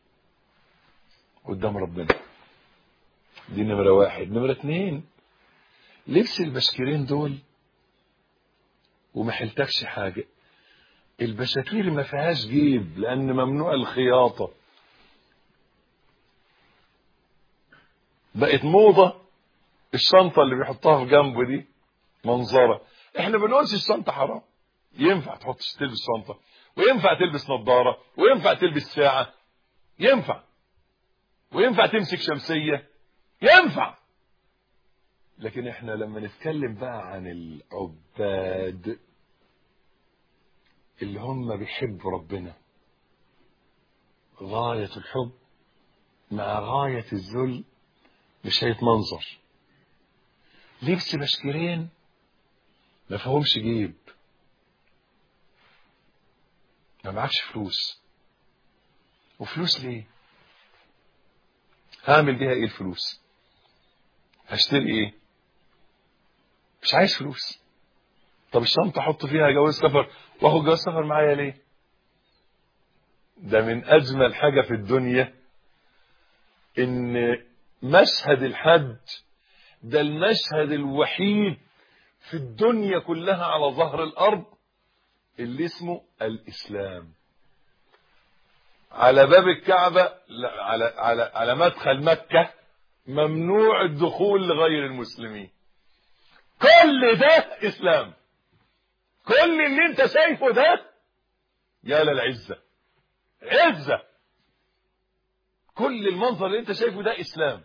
قدام ربنا. دي نمرة 1. نمرة 2، لبس البشكيرين دول وما حلتكش حاجة. البشاكير ما فيهاش جيب لأن ممنوع الخياطة. بقت موضة الشنطة اللي بيحطها في جنبه دي منظرة. احنا بنقولش الشنطة حرام، ينفع تلبس شنطة، وينفع تلبس نظارة، وينفع تلبس ساعة، ينفع، وينفع تمسك شمسية، ينفع، لكن احنا لما نتكلم بقى عن العباد اللي هم بيحبوا ربنا غاية الحب مع غاية الذل، مش هيتمنظر. لبس بشكرين ما فيهمش جيب، ما معكش فلوس. وفلوس ليه؟ هعمل بيها ايه الفلوس؟ هشتري ايه؟ مش عايز فلوس. طب الشنطة احط فيها جواز سفر، واخد جواز سفر معايا ليه؟ ده من اجمل حاجة في الدنيا ان مشهد الحج ده المشهد الوحيد في الدنيا كلها على ظهر الارض اللي اسمه الاسلام. على باب الكعبة، على مدخل مكة ممنوع الدخول لغير المسلمين. كل ده اسلام. كل اللي انت شايفه ده يا للعزة، عزة. كل المنظر اللي انت شايفه ده اسلام.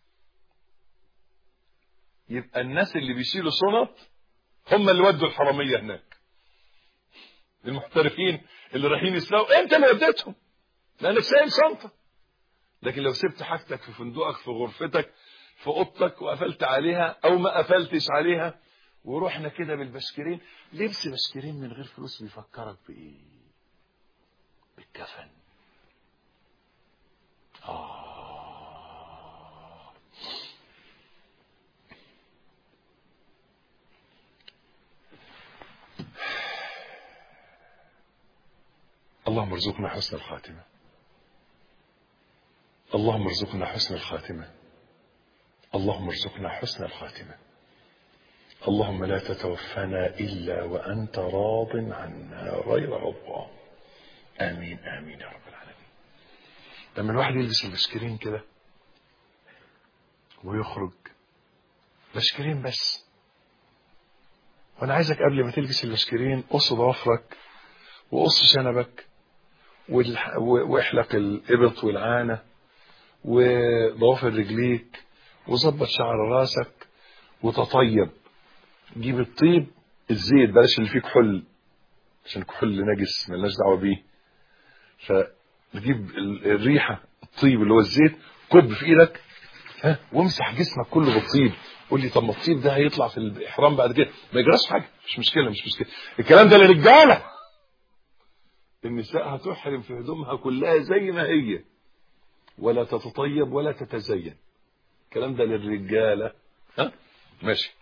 يبقى الناس اللي بيشيلوا شنط هم اللي ودوا الحرامية هناك. المحترفين اللي رايحين يسرقوا انت اللي وديتهم لانك شايل شنطة. لكن لو سبت حاجتك في فندقك، في غرفتك، في اوضتك، وقفلت عليها او ما قفلتش عليها، ورحنا كده بالبشكرين. لبس بشكرين من غير فلوس بيفكرك بايه؟ بالكفن. اللهم ارزقنا حسن الخاتمة. اللهم ارزقنا حسن الخاتمة. اللهم ارزقنا حسن الخاتمة. اللهم لا تتوفنا إلا وأنت راض عنا غير غضبان. آمين آمين يا رب العالمين. لما الواحد يلبس البشكرين كده ويخرج بشكرين بس، وأنا عايزك قبل ما تلبس البشكرين قص ضوافرك وقص شنبك واحلق الإبط والعانة وضوافر رجليك وظبط شعر راسك وتطيب. جيب الطيب، الزيت بلاش اللي فيه كحول عشان الكحول نجس ملناش دعوه بيه. فنجيب الريحه، الطيب اللي هو الزيت، كب في ايدك وامسح جسمك كله بالطيب. قول لي طب ما الطيب ده هيطلع في الاحرام بعد كده؟ ما يجراش حاجه، مش مشكله. الكلام ده للرجاله. النساء هتحرم في هدومها كلها زي ما هي، ولا تتطيب ولا تتزين. الكلام ده للرجاله. ماشي.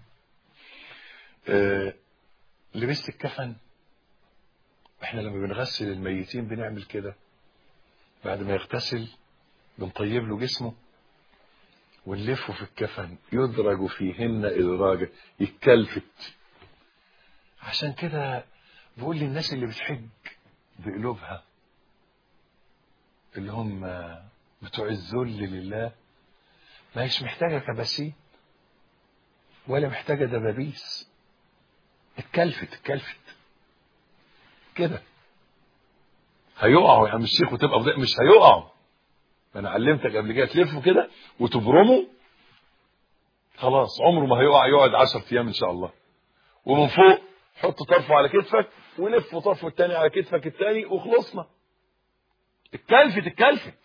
لبست الكفن. احنا لما بنغسل الميتين بنعمل كده، بعد ما يغتسل بنطيب له جسمه ونلفه في الكفن، يدرج فيهن إدراجا، يتكلفت. عشان كده بقول للناس اللي بتحج بقلوبها، اللي هم بتوع الذل لله، ما هيش محتاجة كباسين ولا محتاجة دبابيس. اتكلفت كده. هيقعوا يا عم الشيخ وتبقى مش هيقعوا. انا علمتك قبل كده تلفه كده وتبرمه، خلاص عمره ما هيقع. يقعد 10 ايام ان شاء الله. ومن فوق حط طرفه على كتفك ولف طرفه الثاني على كتفك الثاني وخلصنا. اتكلفت.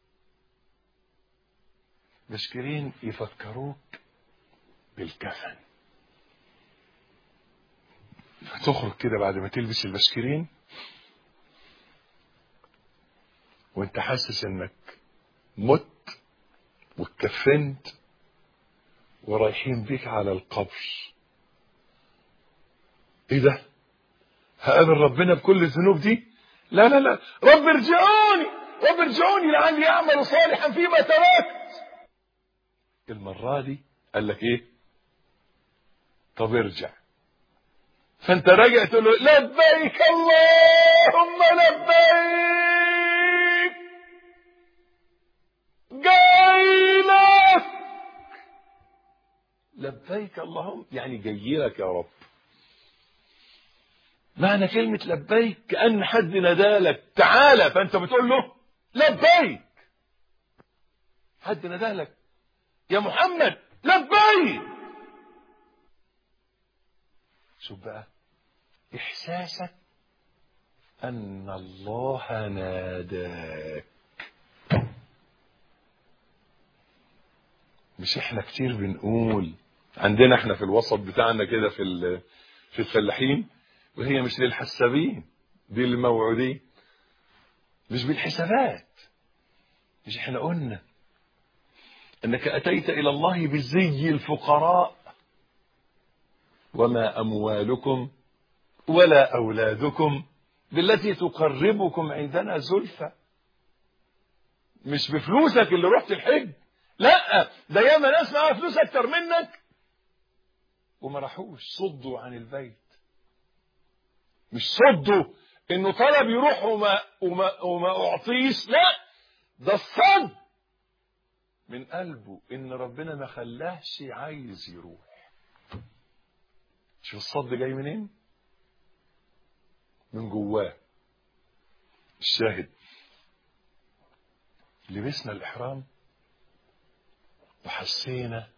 بشكرين يفكروك بالكفن. هتخرج كده بعد ما تلبس البشكرين وانت حاسس انك مت واتكفنت ورايحين بيك على القبر. ايه ده؟ هقابل ربنا بكل الذنوب دي؟ لا رب ارجعوني لعلي اعمل صالحا فيما تركت. المرة دي قال لك ايه؟ طب ارجع. فانت راجع تقول له لبيك اللهم لبيك، جاي لك. لبيك اللهم يعني جاي لك يا رب. معنى كلمة لبيك كأن حد ندالك تعالى، فانت بتقول له لبيك. حد ندالك يا محمد لبيك. شوف بقى إحساسك أن الله ناداك. مش احنا كتير بنقول عندنا احنا في الوسط بتاعنا كده في الفلاحين، وهي مش للحسابين، دي للموعودين، مش بالحسابات. مش احنا قلنا انك اتيت الى الله بالزي الفقراء، وما اموالكم ولا اولادكم بالتي تقربكم عندنا زلفى. مش بفلوسك اللي رحت الحج، لا، ده ياما ناس معاها فلوس اكتر منك وما راحوش، صدوا عن البيت. مش صدوا انه طلب يروح وما اعطيش، لا، ده الصد من قلبه ان ربنا ما خلاهش عايز يروح. شوف الصد جاي منين؟ من جواه. الشاهد، لبسنا الاحرام وحسينا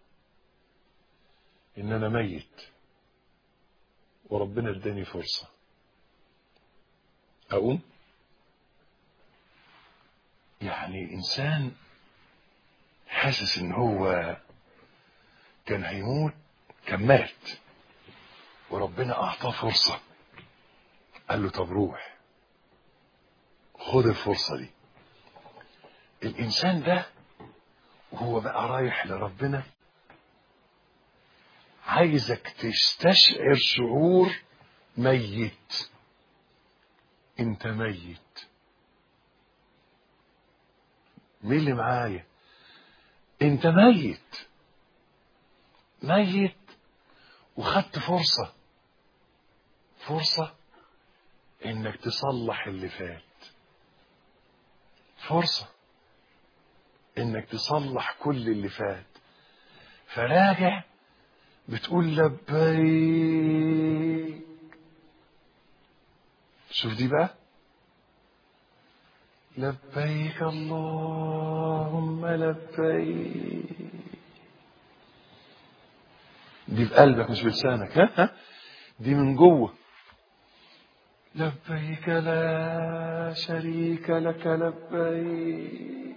ان انا ميت وربنا اداني فرصة اقوم. يعني انسان حاسس ان هو كان هيموت، كان مات وربنا اعطاه فرصة، قال له طب روح خد الفرصة دي. الانسان ده وهو بقى رايح لربنا عايزك تستشعر شعور ميت. انت ميت. مين اللي معايا؟ انت ميت، ميت وخدت فرصة انك تصلح اللي فات، فرصة انك تصلح كل اللي فات. فراجع بتقول لبيك. شوف دي بقى، لبيك اللهم لبيك. دي بقلبك مش بلسانك، ها دي من جوه. لبيك لا شريك لك لبيك.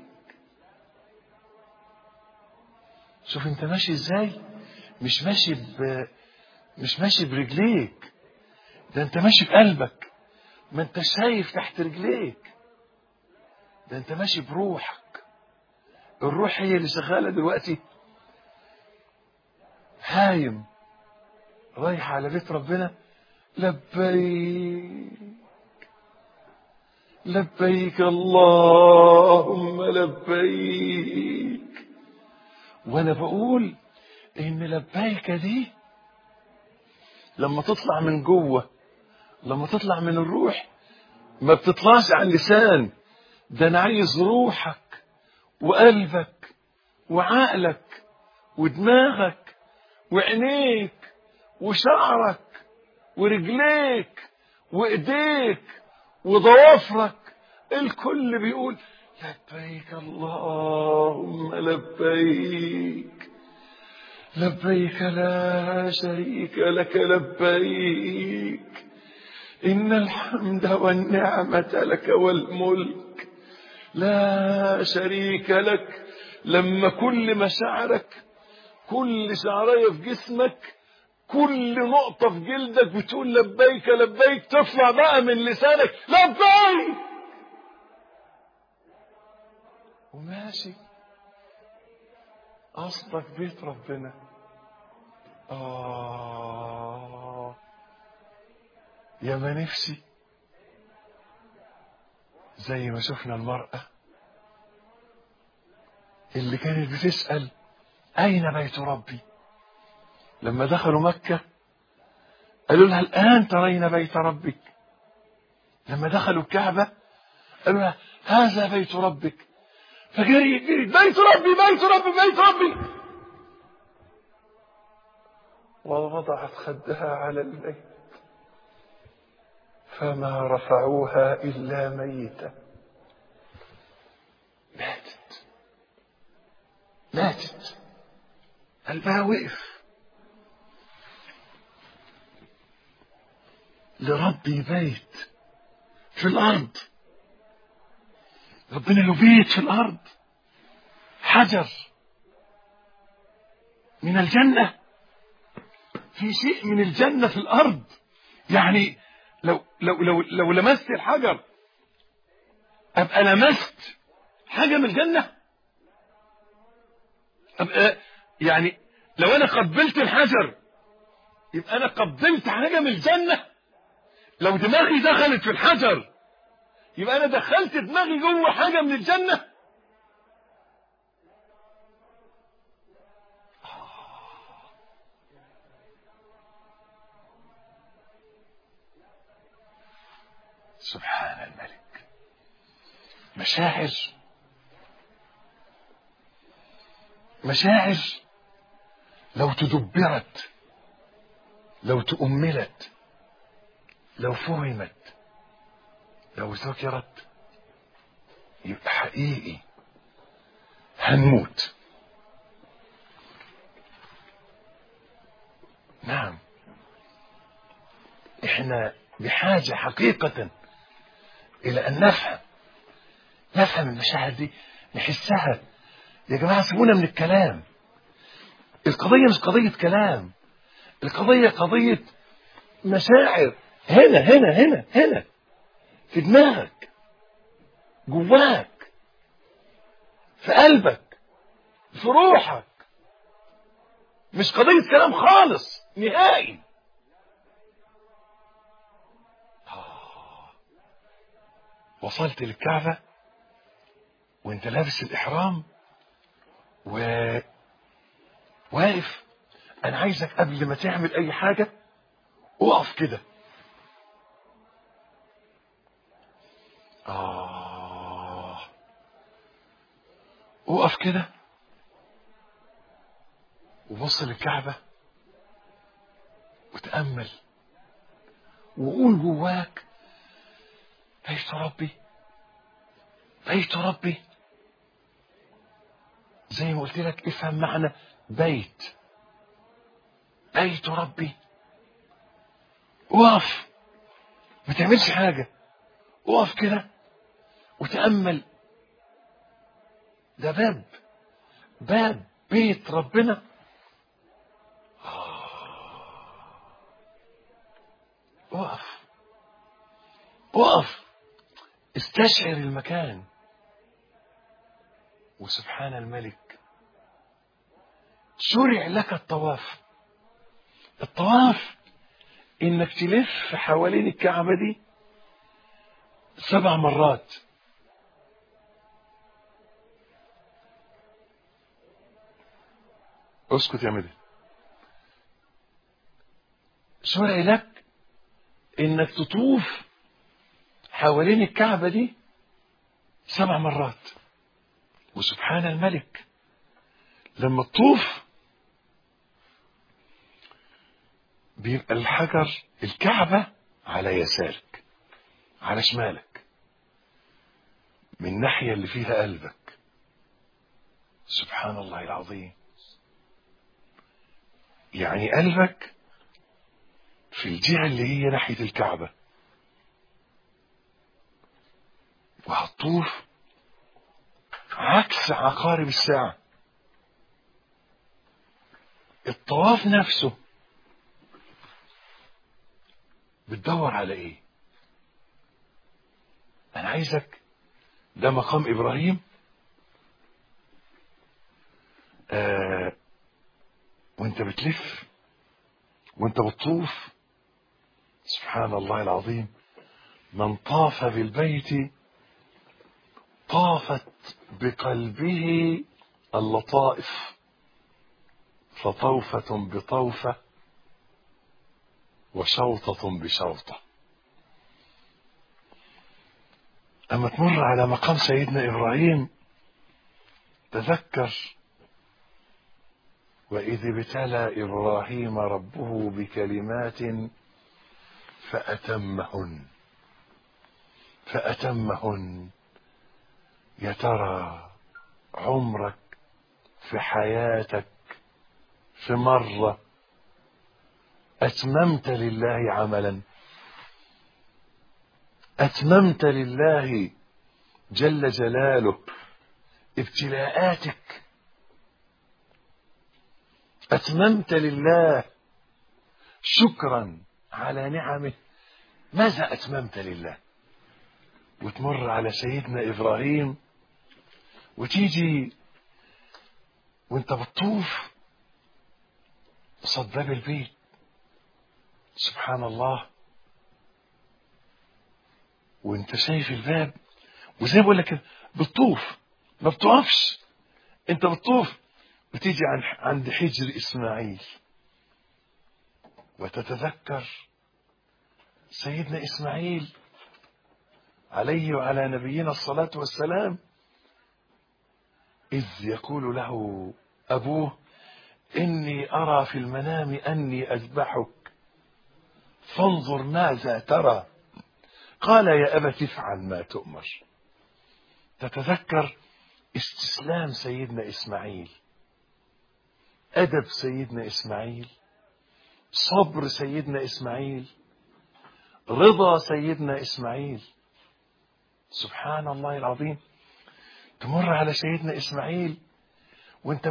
شوف انت ماشي ازاي، مش ماشي برجليك، ده انت ماشي بقلبك، ما انت شايف تحت رجليك، ده انت ماشي بروحك. الروح هي اللي شغالة دلوقتي، هايم رايح على بيت ربنا. لبيك لبيك اللهم لبيك. وانا بقول ان لبيك دي لما تطلع من جوه، لما تطلع من الروح، ما بتطلعش عن اللسان. ده انا عايز روحك وقلبك وعقلك ودماغك وعينيك وشعرك ورجليك وايديك وضوافرك، الكل بيقول لبيك اللهم لبيك. لبيك لا شريك لك لبيك. إن الحمد والنعمة لك والملك لا شريك لك. لما كل مشاعرك، كل شعرية في جسمك، كل نقطة في جلدك بتقول لبيك لبيك، تطلع بقى من لسانك لبيك. وماشي قصدك بيت ربنا. يا ما نفسي زي ما شفنا المرأة اللي كانت بتسأل أين بيت ربي، لما دخلوا مكة قالوا لها الآن ترين بيت ربك. لما دخلوا الكعبة قالوا لها هذا بيت ربك. فجريت بيت ربي بيت ربي بيت ربي، ووضعت خدها على البيت فما رفعوها إلا ميتة. ماتت. قلبها وقف لربي بيت في الأرض. ربنا له بيت في الأرض، حجر من الجنة، في شيء من الجنة في الأرض. يعني لو لمست الحجر أبقى لمست حاجة من الجنة. أبقى يعني لو أنا قبلت الحجر يبقى أنا قبلت حاجة من الجنة. لو دماغي دخلت في الحجر يبقى أنا دخلت دماغي جوه حاجة من الجنة. سبحان الملك. مشاعر لو تدبرت، لو تؤملت، لو فهمت، لو ذكرت، يبقى حقيقي هنموت. نعم، احنا بحاجة حقيقة الى ان نفهم المشاعر دي، نحسها. يا جماعة سيبونا من الكلام. القضية مش قضية كلام، القضية قضية مشاعر. هنا هنا هنا هنا في دماغك، جواك، في قلبك، في روحك. مش قضية كلام خالص نهائي. وصلت للكعبة وانت لابس الإحرام واقف. أنا عايزك قبل ما تعمل أي حاجة اقف كده. اقف كده وبص للكعبة وتأمل وقول جواك: بيت ربي، بيت ربي. زي ما قلت لك افهم معنى بيت ربي. اقف، ما تعملش حاجة، اقف كده وتأمل. ده باب بيت ربنا. اقف استشعر المكان. وسبحان الملك، شرع لك الطواف انك تلف حوالين الكعبة دي 7 مرات. اسكت يا مدي. شرع لك انك تطوف حوالين الكعبة دي 7 مرات. وسبحان الملك، لما تطوف بيبقى الحجر، الكعبة على يسارك، على شمالك، من الناحية اللي فيها قلبك. سبحان الله العظيم. يعني قلبك في الجهة اللي هي ناحية الكعبة، وهتطوف عكس عقارب الساعة. الطواف نفسه بتدور على ايه؟ انا عايزك، ده مقام ابراهيم. وانت بتلف وانت بتطوف، سبحان الله العظيم، من طاف بالبيت طافت بقلبه اللطائف، فطوفة بطوفة وشوطة بشوطة. أما تمر على مقام سيدنا إبراهيم تذكر: وإذ ابتلى إبراهيم ربه بكلمات فأتمهن. يا ترى عمرك في حياتك في مرة أتممت لله عملا، أتممت لله جل جلاله ابتلاءاتك، أتممت لله شكرا على نعمه، ماذا أتممت لله؟ وتمر على سيدنا إبراهيم وتيجي وانت بتطوف قصاد باب البيت، سبحان الله، وانت شايف الباب، وزي ما بقول لك بتطوف ما بتقفش، انت بتطوف وتيجي عند حجر إسماعيل وتتذكر سيدنا إسماعيل عليه وعلى نبينا الصلاة والسلام إذ يقول له أبوه إني أرى في المنام أني أذبحك فانظر ماذا ترى، قال يا أبت افعل ما تؤمر. تتذكر استسلام سيدنا إسماعيل، أدب سيدنا إسماعيل، صبر سيدنا إسماعيل، رضا سيدنا إسماعيل. سبحان الله العظيم. تمر على سيدنا إسماعيل وانت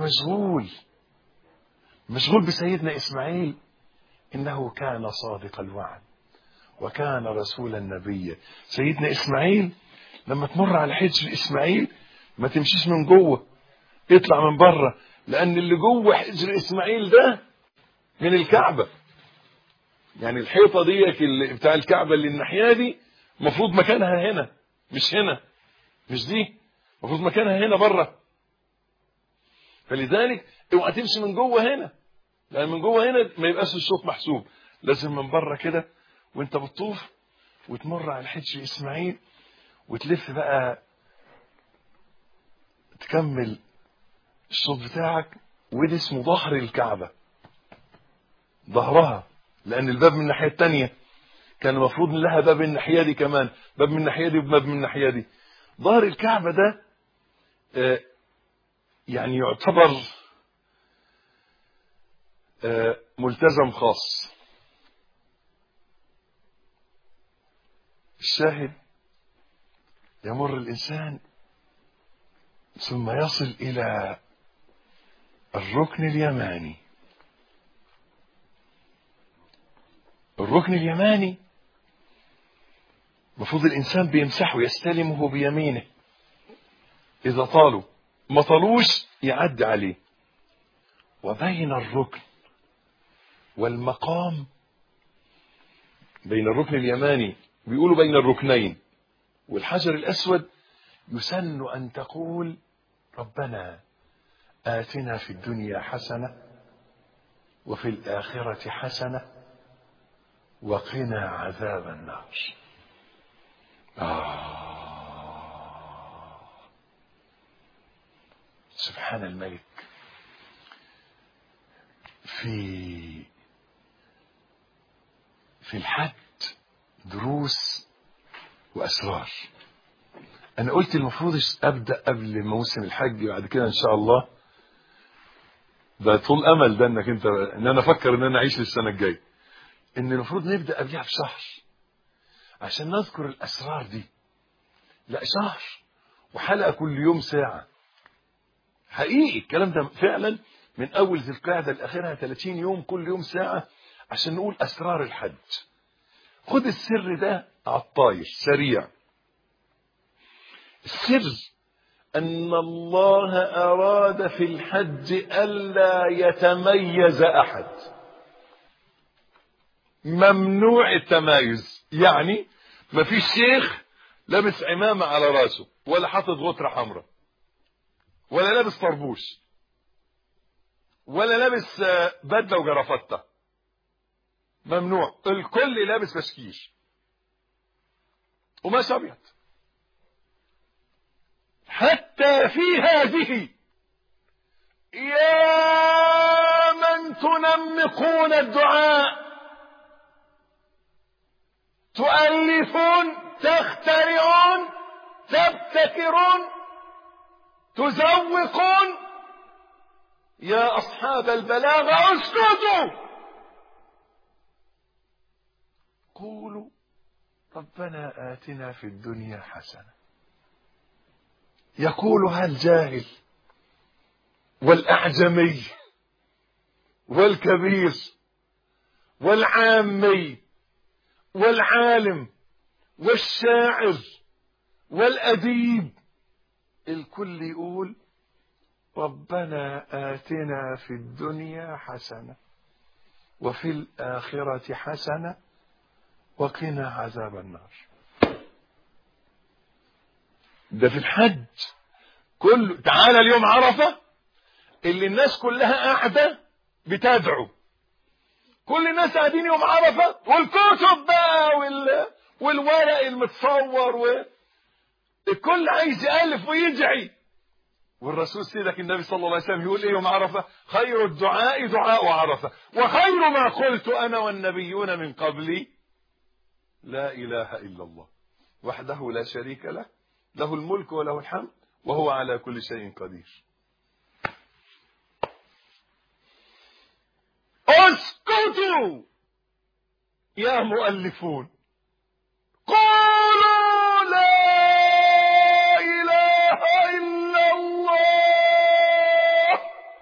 مشغول بسيدنا إسماعيل، إنه كان صادق الوعد وكان رسولا نبيا. سيدنا إسماعيل لما تمر على حجر إسماعيل ما تمشيش من جوه، اطلع من بره، لأن اللي جوه حجر إسماعيل ده من الكعبة، يعني الحيطة دي اللي بتاع الكعبة اللي الناحية دي مفروض مكانها هنا، مش هنا، مش دي، مفروض مكانها هنا بره. فلذلك اوعى تمشي من جوه هنا، لأن من جوه هنا ما يبقاش الصوت محسوب، لازم من بره كده وانت بتطوف وتمر على حجر إسماعيل وتلف بقى تكمل الصوت بتاعك. وده اسمه ظهر الكعبة، ظهرها، لأن الباب من الناحية التانية، كان المفروض لها باب من الناحية دي كمان، باب من الناحية دي وباب من الناحية دي. ظهر الكعبة ده يعني يعتبر ملتزم خاص. الشاهد يمر الإنسان ثم يصل إلى الركن اليماني. الركن اليماني المفروض الإنسان بيمسحه، يستلمه بيمينه، إذا طالوا، ما طالوش يعد عليه. وبين الركن والمقام، بين الركن اليماني، بيقولوا بين الركنين والحجر الأسود، يسن أن تقول ربنا آتنا في الدنيا حسنة وفي الآخرة حسنة وقنا عذاب النار. سبحان الملك. في الحج دروس وأسرار. أنا قلت المفروض أبدأ قبل موسم الحج، وبعد كده إن شاء الله ده طول أمل ده إن أنا أفكر إن أنا أعيش للسنة الجاية، إن المفروض نبدأ قبلها بشهر عشان نذكر الأسرار دي. لا، شهر وحلقة كل يوم ساعة. حقيقي الكلام ده فعلا، من أول ذي القعدة لآخرها 30 يوم، كل يوم ساعة، عشان نقول أسرار الحج. خد السر ده على الطاير سريع. السر أن الله أراد في الحج ألا يتميز أحد، ممنوع التمايز. يعني ما فيش شيخ لابس عمامة على راسه، ولا حاطط غترة حمراء، ولا لابس طربوش، ولا لابس بدلة وجرافطة، ممنوع. الكل لابس بشكيش وماشي أبيض. حتى في هذه، يا من تنمقون الدعاء، تؤلفون، تخترعون، تبتكرون، تزوقون، يا أصحاب البلاغة اسكتوا، قولوا ربنا آتنا في الدنيا حسنة. يقولها الجاهل والأعجمي والكبير والعامي والعالم والشاعر والأديب، الكل يقول ربنا آتنا في الدنيا حسنة وفي الآخرة حسنة وقنا عذاب النار. ده في الحج كله. تعالى اليوم عرفة اللي الناس كلها قاعدة بتدعو، كل الناس قاعدين يوم عرفة، والكتب بقى والورق المتصور والكل عايز يألف ويدعي. والرسول سيدك النبي صلى الله عليه وسلم يقول ايه يوم عرفة؟ خير الدعاء دعاء عرفة، وخير ما قلت انا والنبيون من قبلي لا اله الا الله وحده لا شريك له، له الملك وله الحمد وهو على كل شيء قدير. اسكتوا يا مؤلفون، قولوا لا اله الا الله،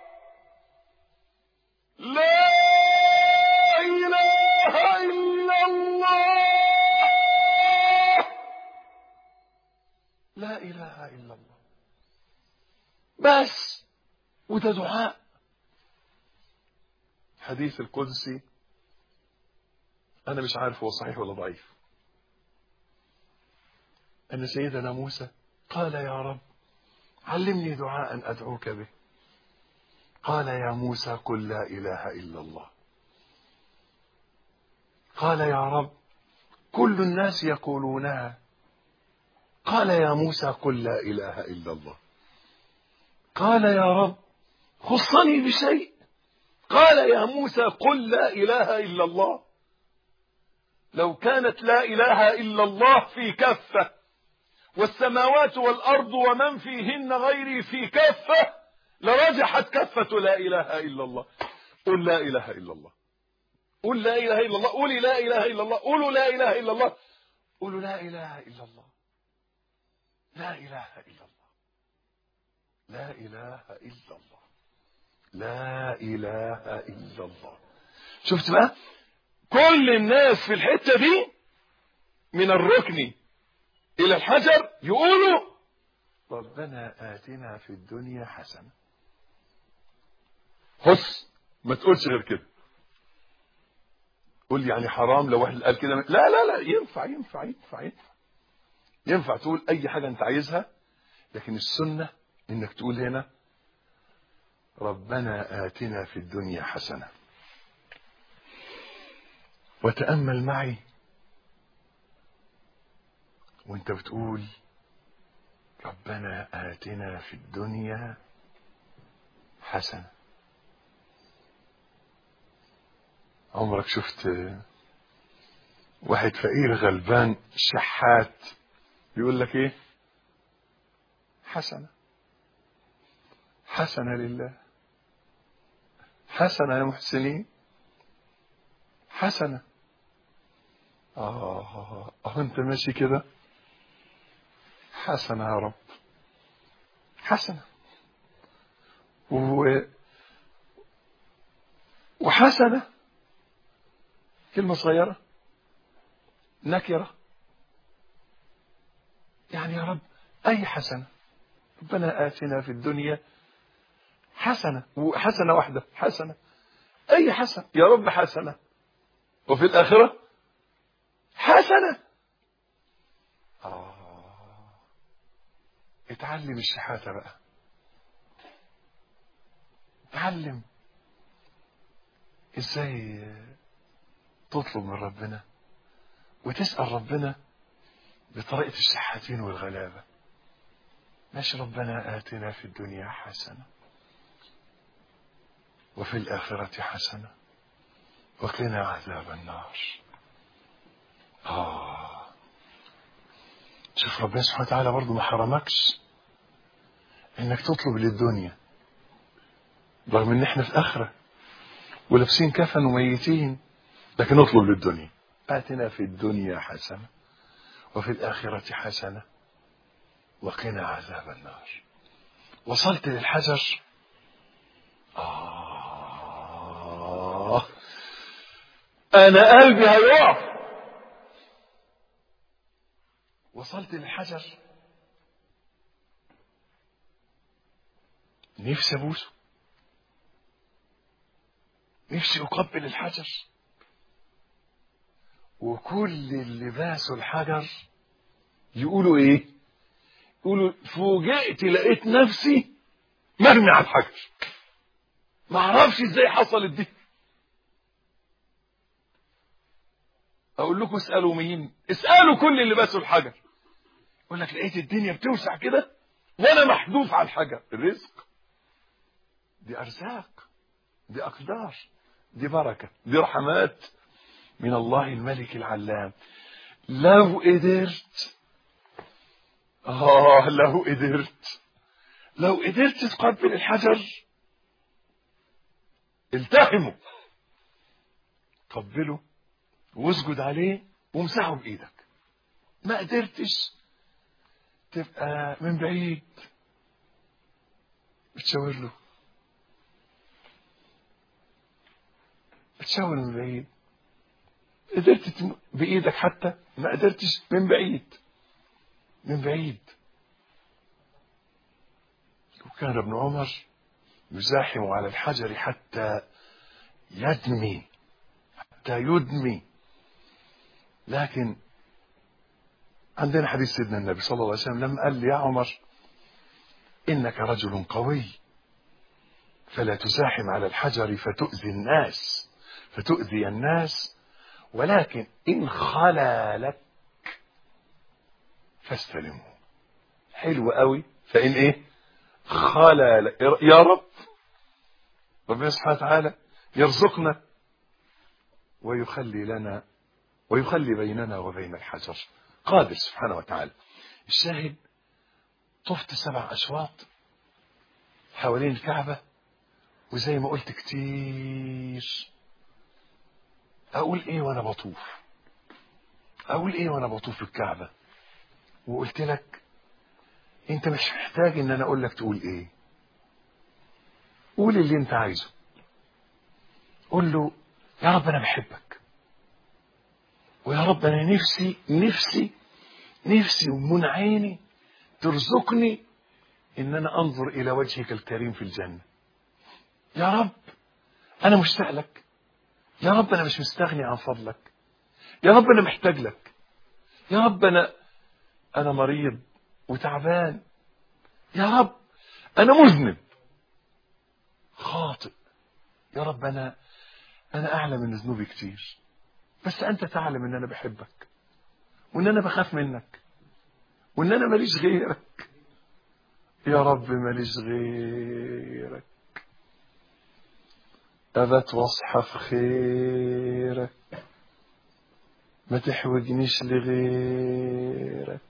لا اله الا الله، لا اله الا الله بس. وده دعاء. حديث القدسي أنا مش عارف هو صحيح ولا ضعيف، أن سيدنا موسى قال يا رب علمني دعاء أدعوك به. قال يا موسى قل لا إله إلا الله. قال يا رب كل الناس يقولونها. قال يا موسى قل لا إله إلا الله. قال يا رب خصني بشيء. قال يا موسى قل لا إله إلا الله. لو كانت لا إله إلا الله في كفة والسماوات والأرض ومن فيهن غيري في كفة لرجحت كفة لا إله إلا الله. قل لا إله إلا الله، قل لا إله إلا الله، قولي لا إله إلا الله، قولوا لا إله إلا الله، قولوا لا إله إلا الله، لا إله إلا الله، لا إله إلا الله، لا إله إلا الله. شفت بقى كل الناس في الحتة دي من الركن إلى الحجر يقولوا ربنا آتنا في الدنيا حسنة. بص ما تقولش غير كده. قول يعني حرام لو واحد قال كده؟ لا لا لا، ينفع ينفع ينفع ينفع ينفع تقول أي حاجة أنت عايزها، لكن السنة إنك تقول هنا ربنا آتنا في الدنيا حسنة. وتأمل معي وانت بتقول ربنا آتنا في الدنيا حسنة. عمرك شفت واحد فقير غلبان شحات يقول لك ايه؟ حسنة، حسنة لله، حسنة يا محسنين، حسنة. انت ماشي كده حسنة يا رب، حسنة وحسنة كلمة صغيرة نكرة، يعني يا رب أي حسنة. ربنا آتنا في الدنيا حسنة، وحسنة واحدة حسنة، أي حسنة يا رب حسنة، وفي الآخرة حسنة. اتعلم الشحاتة بقى، اتعلم ازاي تطلب من ربنا وتسأل ربنا بطريقة الشحاتين والغلابة. ماشي ربنا آتنا في الدنيا حسنة وفي الآخرة حسنة وقنا عذاب النار. شوف ربنا سبحانه وتعالى برضو ما حرمكش انك تطلب للدنيا، رغم ان احنا في اخره ولابسين كفن وميتين، لكن نطلب للدنيا. آتنا في الدنيا حسنة وفي الآخرة حسنة وقنا عذاب النار. وصلت للحجر، أنا قلبي هيقف. وصلت للحجر، نفسي أبوسه، نفسي أقبل الحجر. وكل اللي باسوا الحجر يقولوا إيه؟ يقولوا فوجئت لقيت نفسي مرمي على الحجر، ما اعرفش ازاي حصلت دي. اقول لكم اسالوا مين؟ اسالوا كل اللي باسوا الحجر، يقول لك لقيت الدنيا بتوسع كده وانا محذوف على الحجر. الرزق دي ارزاق، دي اقدار، دي بركه، دي رحمات من الله الملك العلام. لو قدرت لو قدرت تقبل الحجر التهمه، قبله واسجد عليه وامسحه بايدك. ما قدرتش تبقى من بعيد بتشاور له، بتشاور من بعيد. قدرت بايدك حتى، ما قدرتش من بعيد، من بعيد. وكان ابن عمر يزاحم على الحجر حتى يدمي، حتى يدمي. لكن عندنا حديث سيدنا النبي صلى الله عليه وسلم لما قال لي يا عمر إنك رجل قوي فلا تزاحم على الحجر فتؤذي الناس، ولكن إن خلا لك فاستلمه. حلو قوي. فإن إيه؟ خلا لك. يا رب، ربنا سبحانه وتعالى يرزقنا ويخلي بيننا وبين الحجر، قادر سبحانه وتعالى. الشاهد، طفت 7 أشواط حوالين الكعبة، وزي ما قلت كتير، أقول إيه وأنا بطوف الكعبة. وقلت لك أنت مش محتاج إن أنا أقول لك تقول إيه، قول اللي أنت عايزه. قول له يا رب أنا بحبك، ويا رب أنا نفسي ومن عيني ترزقني إن أنا أنظر إلى وجهك الكريم في الجنة. يا رب أنا مشتاق لك، يا رب أنا مش مستغني عن فضلك، يا رب أنا محتاج لك، يا رب أنا مريض وتعبان، يا رب أنا مذنب خاطئ، يا رب أنا أعلم من ذنوبي كتير، بس أنت تعلم إن أنا بحبك، وإن أنا بخاف منك، وإن أنا ماليش غيرك. يا رب ماليش غيرك، أبت واصحف خيرك، ما تحوجنيش لغيرك.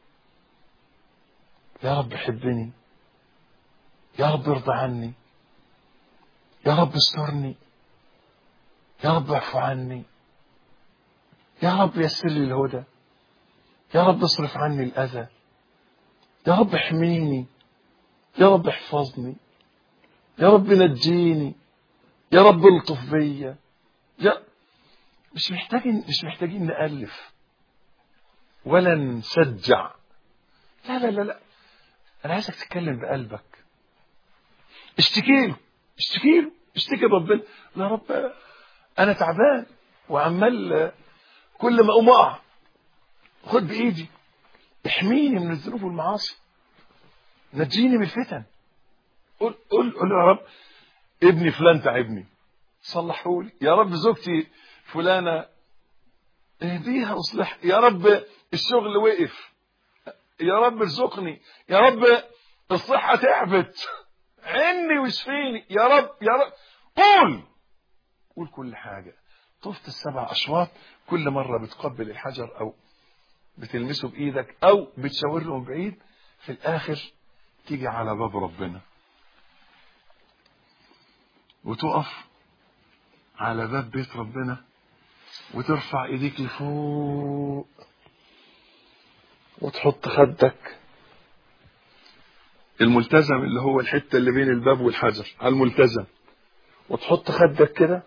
يا رب حبني، يا رب ارضى عني، يا رب استرني، يا رب اعفو عني، يا رب يسر لي الهدى، يا رب اصرف عني الأذى، يا رب احميني، يا رب احفظني، يا رب نجيني، يا رب الطف بيا. مش محتاجين نألف ولا نسجع. لا لا لا لا، أنا عايزك تتكلم بقلبك. اشتكي ربنا. يا رب أنا تعبان وعمال كل ما أقوم أقع، خد بإيدي، احميني من الذنوب والمعاصي، نجيني من الفتن. قول يا رب ابني فلان تعبني، صلحولي. يا رب زوجتي فلانة اهديها واصلح. يا رب الشغل وقف، يا رب ارزقني. يا رب الصحة تعبت، عني واشفيني. يا رب قول كل حاجة. طفت 7 أشواط، كل مرة بتقبل الحجر أو بتلمسه بإيدك أو بتشاور له من بعيد، في الآخر تيجي على باب ربنا. وتقف على باب بيت ربنا وترفع ايديك لفوق وتحط خدك الملتزم اللي هو الحتة اللي بين الباب والحجر على الملتزم، وتحط خدك كده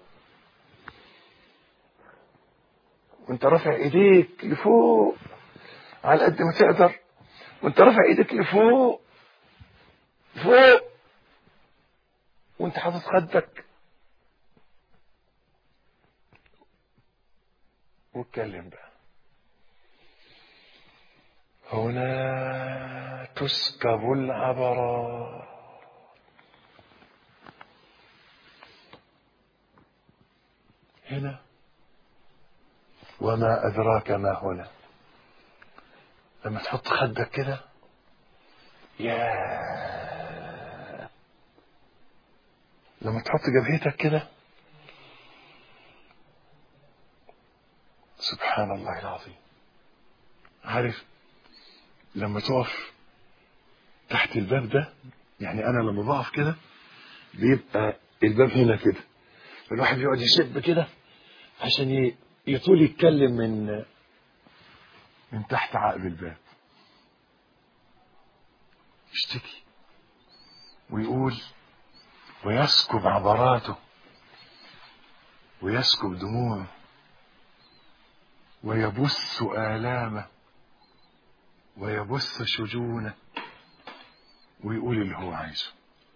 وانت رافع ايديك لفوق على قد ما تقدر، وانت رافع ايديك لفوق فوق وانت حاطط خدك، واتكلم بقى. هنا تسكب العبرات. هنا وما أدراك ما هنا. لما تحط خدك كده لما تحط جبهتك كده، سبحان الله العظيم. عارف لما تقف تحت الباب ده، يعني انا لما بقف كده بيبقى الباب هنا كده، الواحد يقعد يشب كده عشان يطول يتكلم من تحت عقب الباب، يشتكي ويقول ويسكب عبراته ويسكب دموعه ويبث آلامه ويبث شجونه ويقول اللي هو عايزه.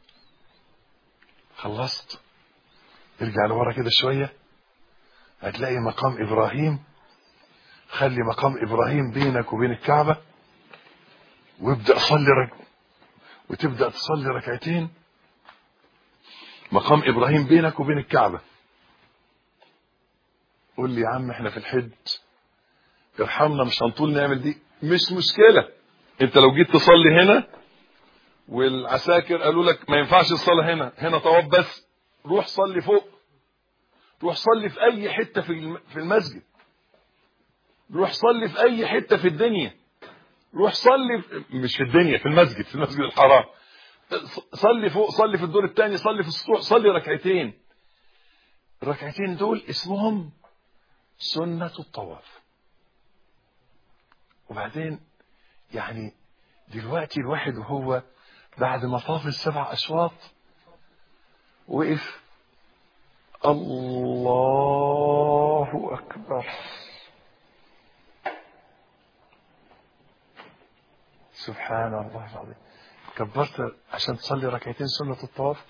خلصت ارجع لورا كده شوية، هتلاقي مقام إبراهيم. خلي مقام إبراهيم بينك وبين الكعبة، وابدأ صلي وتبدأ تصلي ركعتين. مقام إبراهيم بينك وبين الكعبة. قول لي يا عم احنا في الحج، ارحمنا مش هنطول نعمل دي. مش مشكلة، انت لو جيت تصلي هنا والعساكر قالوا لك ما ينفعش الصلاة هنا طواف بس، روح صلي فوق، روح صلي في اي حتة في المسجد، روح صلي في اي حتة في الدنيا، روح صلي مش في الدنيا، في المسجد الحرام، صلي فوق، صلي في الدور الثاني، صلي في السطوح، صلي ركعتين. الركعتين دول اسمهم سنة الطواف. وبعدين يعني دلوقتي الواحد وهو بعد ما طاف ال7 أشواط وقف الله أكبر، سبحان الله العظيم. كبرت عشان تصلي ركعتين سنة الطواف،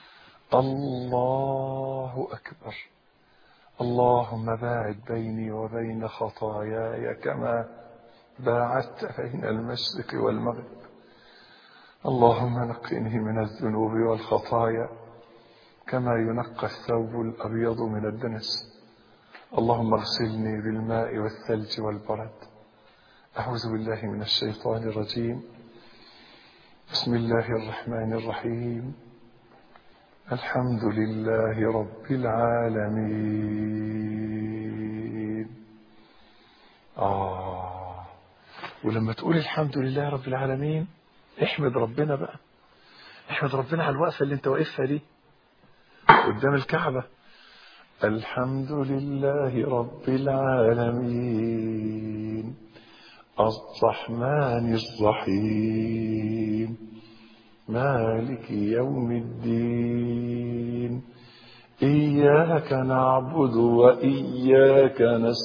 الله أكبر. اللهم باعد بيني وبين خطاياي كما باعدت بين المشرق والمغرب. اللهم نقني من الذنوب والخطايا كما ينقى الثوب الأبيض من الدنس. اللهم اغسلني بالماء والثلج والبرد. أعوذ بالله من الشيطان الرجيم. بسم الله الرحمن الرحيم. الحمد لله رب العالمين. ولما تقول الحمد لله رب العالمين، احمد ربنا بقى، احمد ربنا على الوقفة اللي انت واقفها دي قدام الكعبة. الحمد لله رب العالمين الرحمن الرحيم مالك يوم الدين إياك نعبد وإياك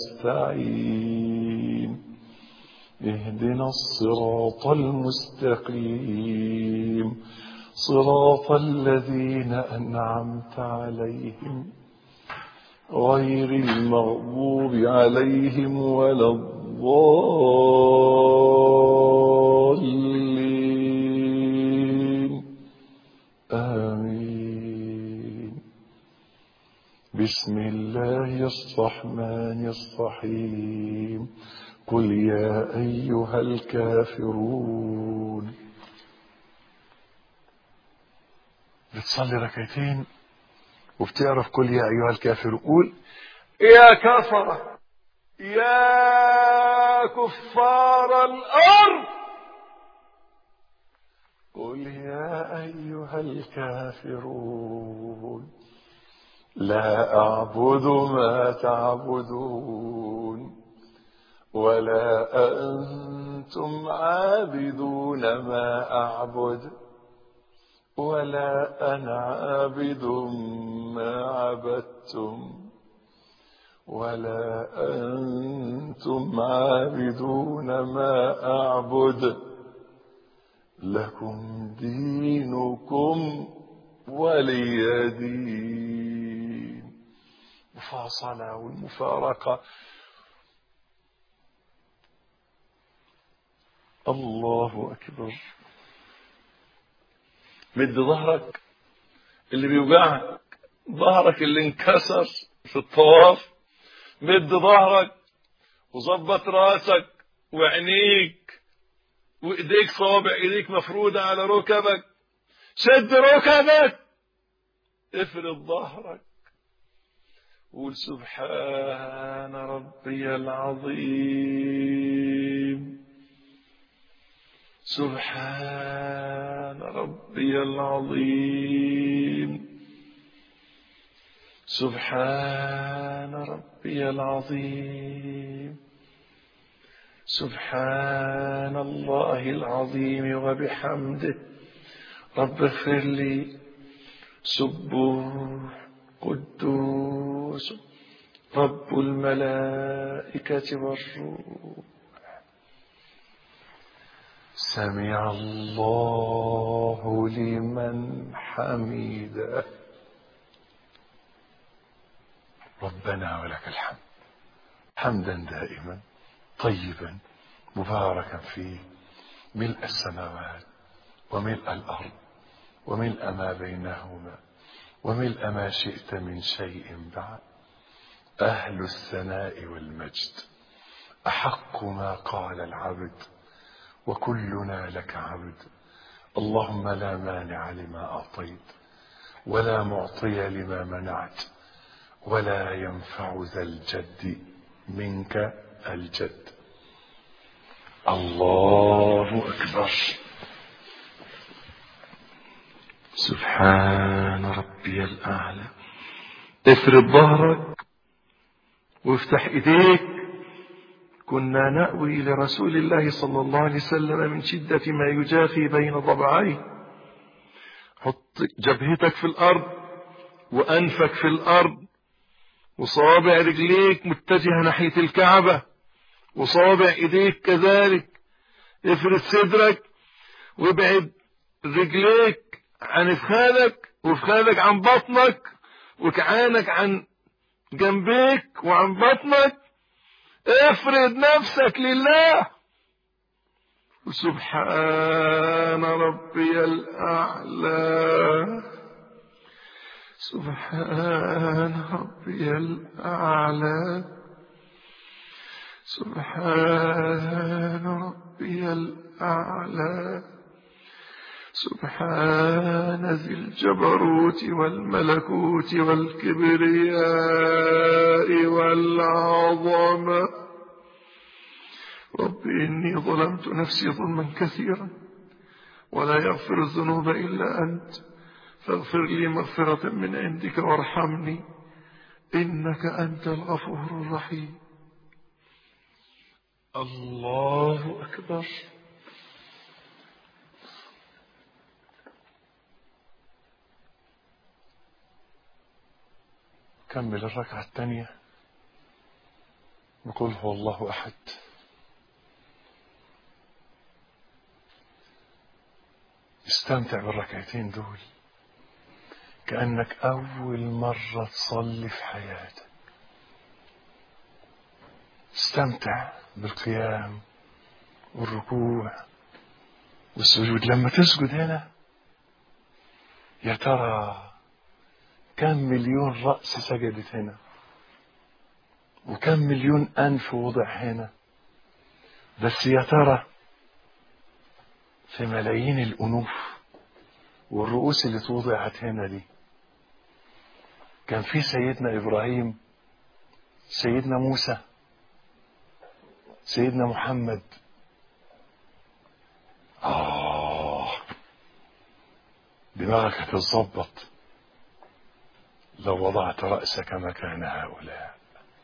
نستعين اهدنا الصراط المستقيم صراط الذين أنعمت عليهم غير المغضوب عليهم ولا الضالين آمين. بسم الله الرحمن الرحيم. قل يا أيها الكافرون. بتصلي ركعتين وبتعرف قل يا أيها الكافرون، قول يا كفرة يا كفار الأرض، قل يا أيها الكافرون لا أعبد ما تعبدون ولا أنتم عابدون ما أعبد ولا أنا عابد ما عبدتم ولا أنتم عابدون ما أعبد لكم دينكم ولي دين. مفاصلة والمفارقة. الله أكبر. مد ظهرك اللي بيوجعك، ظهرك اللي انكسر في الطواف، مد ظهرك وظبط راسك وعينيك وايديك، صوابع ايديك مفرودة على ركبك، شد ركبك، افرد ظهرك، قول سبحان ربي العظيم، سبحان ربي العظيم، سبحان ربي العظيم، سبحان الله العظيم وبحمده، رب اغفر لي، سبوح قدوس رب الملائكة والروح. سمع الله لمن حمده. ربنا ولك الحمد حمدا دائما طيبا مباركا فيه، ملء السماوات وملء الأرض وملء ما بينهما وملء ما شئت من شيء بعد. أهل الثناء والمجد أحق ما قال العبد وكلنا لك عبد. اللهم لا مانع لما أعطيت ولا معطي لما منعت ولا ينفع ذا الجد منك الجد. الله أكبر. سبحان ربي الأعلى. افرد ظهرك وافتح ايديك. كنا نأوي لرسول الله صلى الله عليه وسلم من شدة ما يجافي بين ضبعيه. حط جبهتك في الأرض وأنفك في الأرض وصابع رجليك متجهة ناحية الكعبة وصابع ايديك كذلك. افرد صدرك وابعد رجليك عن افخاذك وافخاذك عن بطنك وكعانك عن جنبيك وعن بطنك. افرد نفسك لله. سبحان ربي الأعلى، سبحان ربي الأعلى، سبحان ربي الأعلى، سبحان ذي الجبروت والملكوت والكبرياء والعظمة. رب إني ظلمت نفسي ظلما كثيرا ولا يغفر الذنوب إلا أنت، فاغفر لي مغفرة من عندك وارحمني إنك أنت الغفور الرحيم. الله أكبر. كمل الركعة الثانية وقل هو الله أحد. استمتع بالركعتين دول كأنك أول مرة تصلي في حياتك. استمتع بالقيام والركوع والسجود. لما تسجد هنا يا ترى كم مليون رأس سجدت هنا وكم مليون أنف وضع هنا، بس يا ترى في ملايين الأنوف والرؤوس اللي توضعت هنا دي كان في سيدنا إبراهيم، سيدنا موسى، سيدنا محمد. دماغك هتتظبط لو وضعت رأسك مكان هؤلاء.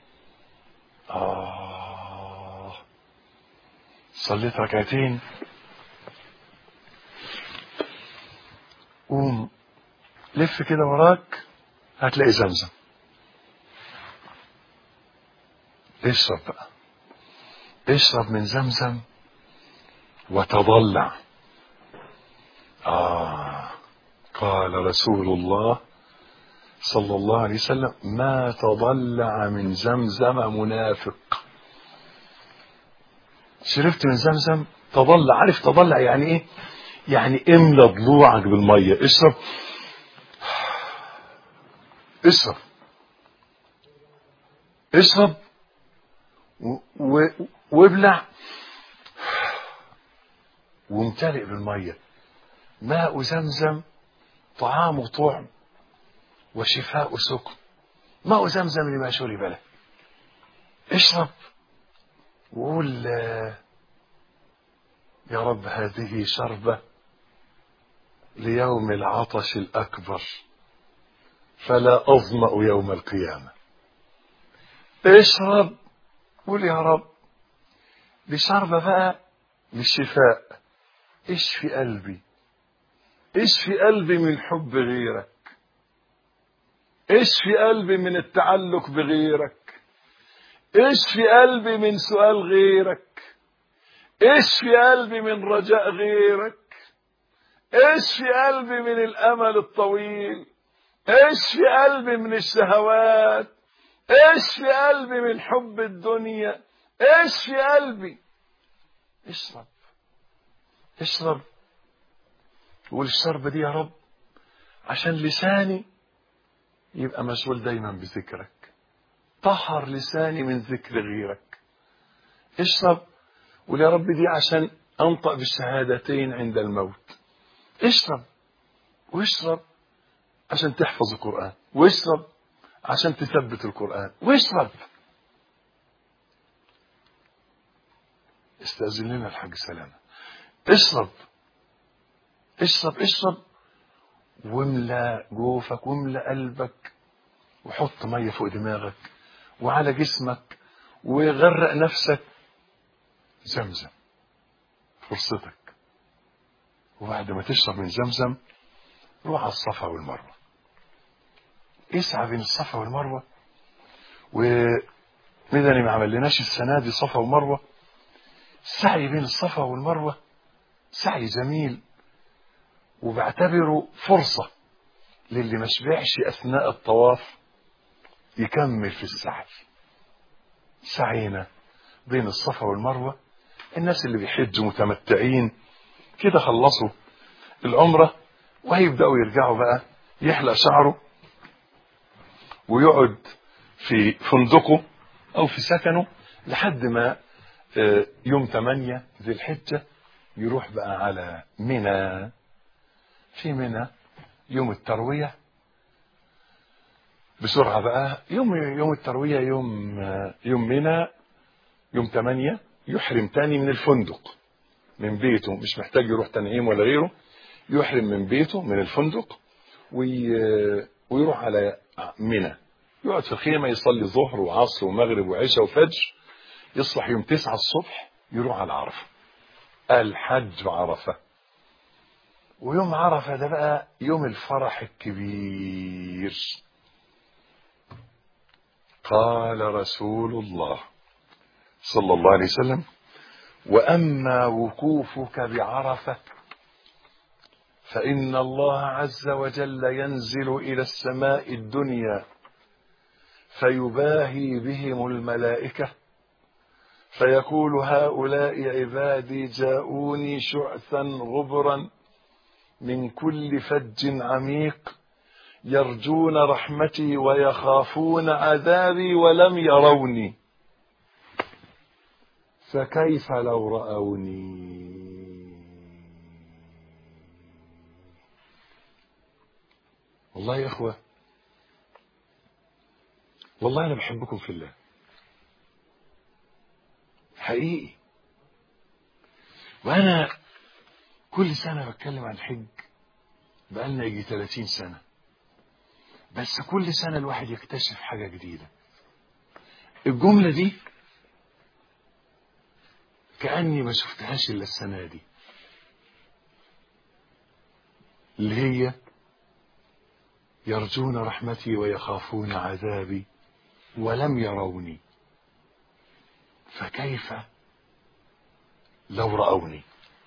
صليت ركعتين، قوم لف كده وراك هتلاقي زمزم. اشرب بقى، اشرب من زمزم وتضلع. قال رسول الله صلى الله عليه وسلم: ما تضلع من زمزم منافق. شربت من زمزم تضلع. عارف تضلع يعني ايه؟ يعني املى ضلوعك بالميه. اشرب اشرب اشرب وابلع وامتلئ بالميه. ماء زمزم طعام طعم وشفاء سقم. ماء زمزم لما شرب له. اشرب وقول: يا رب هذه شربة ليوم العطش الأكبر فلا أظمأ يوم القيامة. اشرب، قول: يا رب دي شربة بقى للشفاء. اشفي قلبي، اشفي قلبي من حب غيرك، اشفي قلبي من التعلق بغيرك، اشفي قلبي من سؤال غيرك، اشفي قلبي من رجاء غيرك، اشفي قلبي من الامل الطويل، اشفي قلبي من الشهوات، اشفي قلبي من حب الدنيا، اشفي قلبي. اشرب اشرب وقول: الشربة دي يا رب عشان لساني يبقى مشغول دايما بذكرك، طهر لساني من ذكر غيرك. اشرب وقول: يا رب دي عشان انطق بالشهادتين عند الموت. اشرب واشرب عشان تحفظ القرآن، واشرب عشان تثبت القرآن، واشرب. استأذن لنا الحاج سلامة. اشرب اشرب اشرب واملى جوفك واملى قلبك وحط مية فوق دماغك وعلى جسمك وغرق نفسك. زمزم فرصتك. وبعد ما تشرب من زمزم روح على الصفا والمروة، اسعى بين الصفا والمروة. ومدني ما عملناش السنة دي صفا ومروة. السعي بين الصفا والمروة سعي جميل، وبعتبره فرصة للي ما شبعش أثناء الطواف يكمل في السعي. سعينا بين الصفا والمروة. الناس اللي بيحجوا متمتعين كده خلصوا العمرة وهيبدأوا يرجعوا بقى يحلق شعره ويقعد في فندقه أو في سكنه لحد ما يوم 8 ذي الحجة يروح بقى على منى. في منى يوم التروية بسرعة بقى. يوم التروية يوم منى يوم 8 يحرم تاني من الفندق من بيته، مش محتاج يروح تنعيم ولا غيره. يحرم من بيته من الفندق ويروح على منى، يقعد في الخيمة يصلي ظهر وعصر ومغرب وعشاء وفجر. يصبح يوم 9 الصبح يروح على عرفة. الحج عرفة. ويوم عرفة ده بقى يوم الفرح الكبير. قال رسول الله صلى الله عليه وسلم: وأما وقوفك بعرفة فإن الله عز وجل ينزل إلى السماء الدنيا فيباهي بهم الملائكة فيقول: هؤلاء عبادي جاءوني شعثا غبرا من كل فج عميق يرجون رحمتي ويخافون عذابي ولم يروني، فكيف لو رأوني. والله يا إخوة، والله أنا بحبكم في الله حقيقي. وأنا كل سنة بتكلم عن الحج، بقالنا يجي 30 سنة بس كل سنة الواحد يكتشف حاجة جديدة. الجملة دي كأني ما شفتهاش إلا السنة دي، اللي هي يرجون رحمتي ويخافون عذابي ولم يروني فكيف لو رأوني.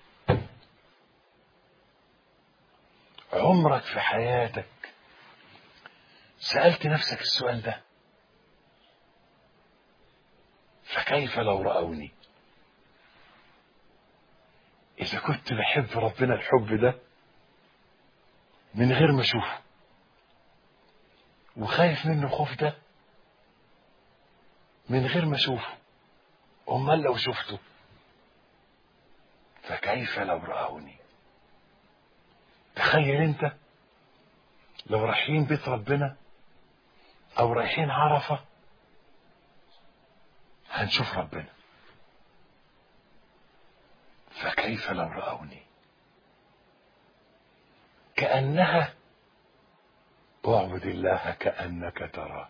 عمرك في حياتك سألت نفسك السؤال ده؟ فكيف لو رأوني؟ إذا كنت بحب ربنا الحب ده من غير ما أشوفه، وخايف منه الخوف ده من غير ما أشوفه، أمال لو شفته؟ فكيف لو رأوني؟ تخيل أنت لو رايحين بيت ربنا أو رايحين عرفة هنشوف ربنا، فكيف لو رأوني؟ كأنها اعبد الله كأنك تراه.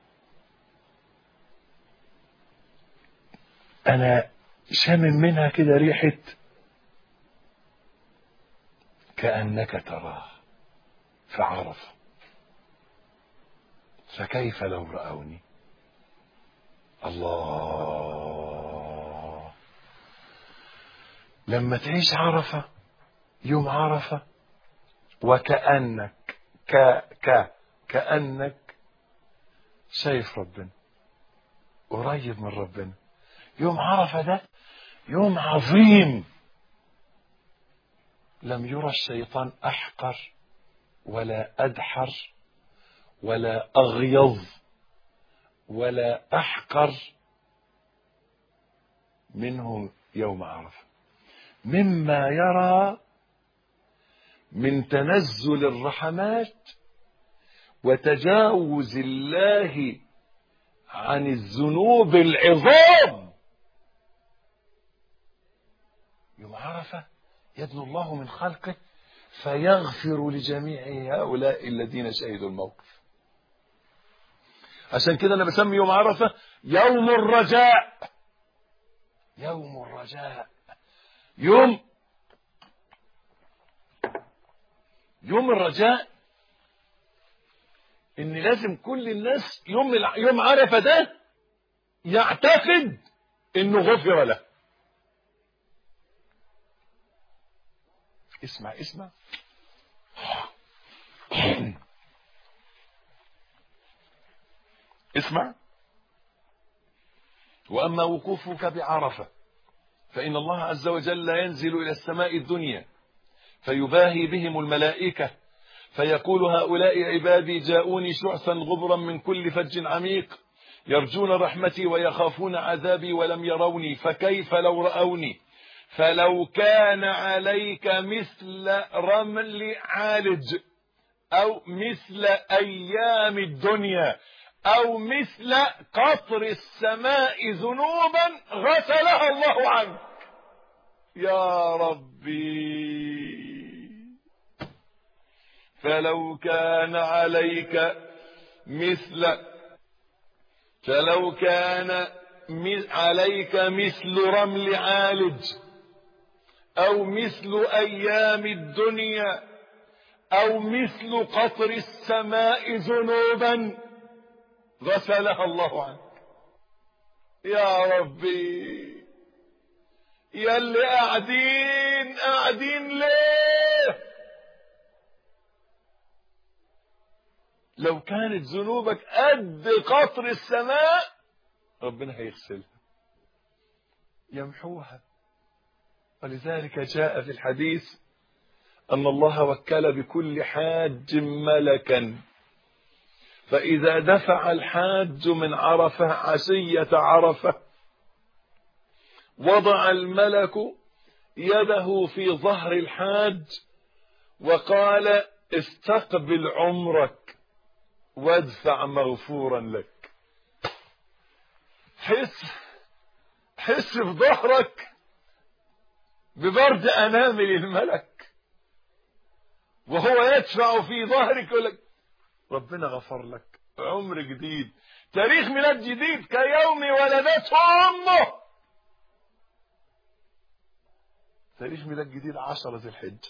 أنا شامم منها كده ريحة كأنك تراه فعرف. فكيف لو رأوني؟ الله، لما تعيش عرفة، يوم عرفة، وكأنك كأنك شايف ربنا، قريب من ربنا. يوم عرفة ده يوم عظيم، لم يرى الشيطان أحقر ولا أدحر ولا أغيظ ولا أحقر منه يوم عرفة، مما يرى من تنزل الرحمات وتجاوز الله عن الذنوب العظام. يوم عرفة يدنو الله من خلقه فيغفر لجميع هؤلاء الذين شهدوا الموقف. عشان كده أنا بسمي يوم عرفة يوم الرجاء. يوم الرجاء، يوم الرجاء، إن لازم كل الناس يوم عرفة ده يعتقد إنه غفر له. اسمع اسمع. وأما وقوفك بعرفة فإن الله عز وجل ينزل إلى السماء الدنيا فيباهي بهم الملائكة فيقول هؤلاء عبادي جاءوني شعثا غبرا من كل فج عميق يرجون رحمتي ويخافون عذابي ولم يروني فكيف لو رأوني. فلو كان عليك مثل رمل عالج أو مثل أيام الدنيا أو مثل قطر السماء ذنوبا غسلها الله عنك. يا ربي، فلو كان عليك مثل رمل عالج أو مثل أيام الدنيا أو مثل قطر السماء ذنوبا غسلها الله عنك. يا ربي، يا اللي قاعدين ليه؟ لو كانت ذنوبك قد قطر السماء ربنا هيغسلها يمحوها. ولذلك جاء في الحديث أن الله وكل بكل حاج ملكا فإذا دفع الحاج من عرفة عشية عرفة وضع الملك يده في ظهر الحاج وقال استقبل عمرك وادفع مغفورا لك. حس في ظهرك ببرد أنامل الملك وهو يدفع في ظهرك يقول لك ربنا غفر لك، عمر جديد، تاريخ ميلاد جديد كيوم ولدته امه. تاريخ ميلاد جديد 10 ذي الحجة.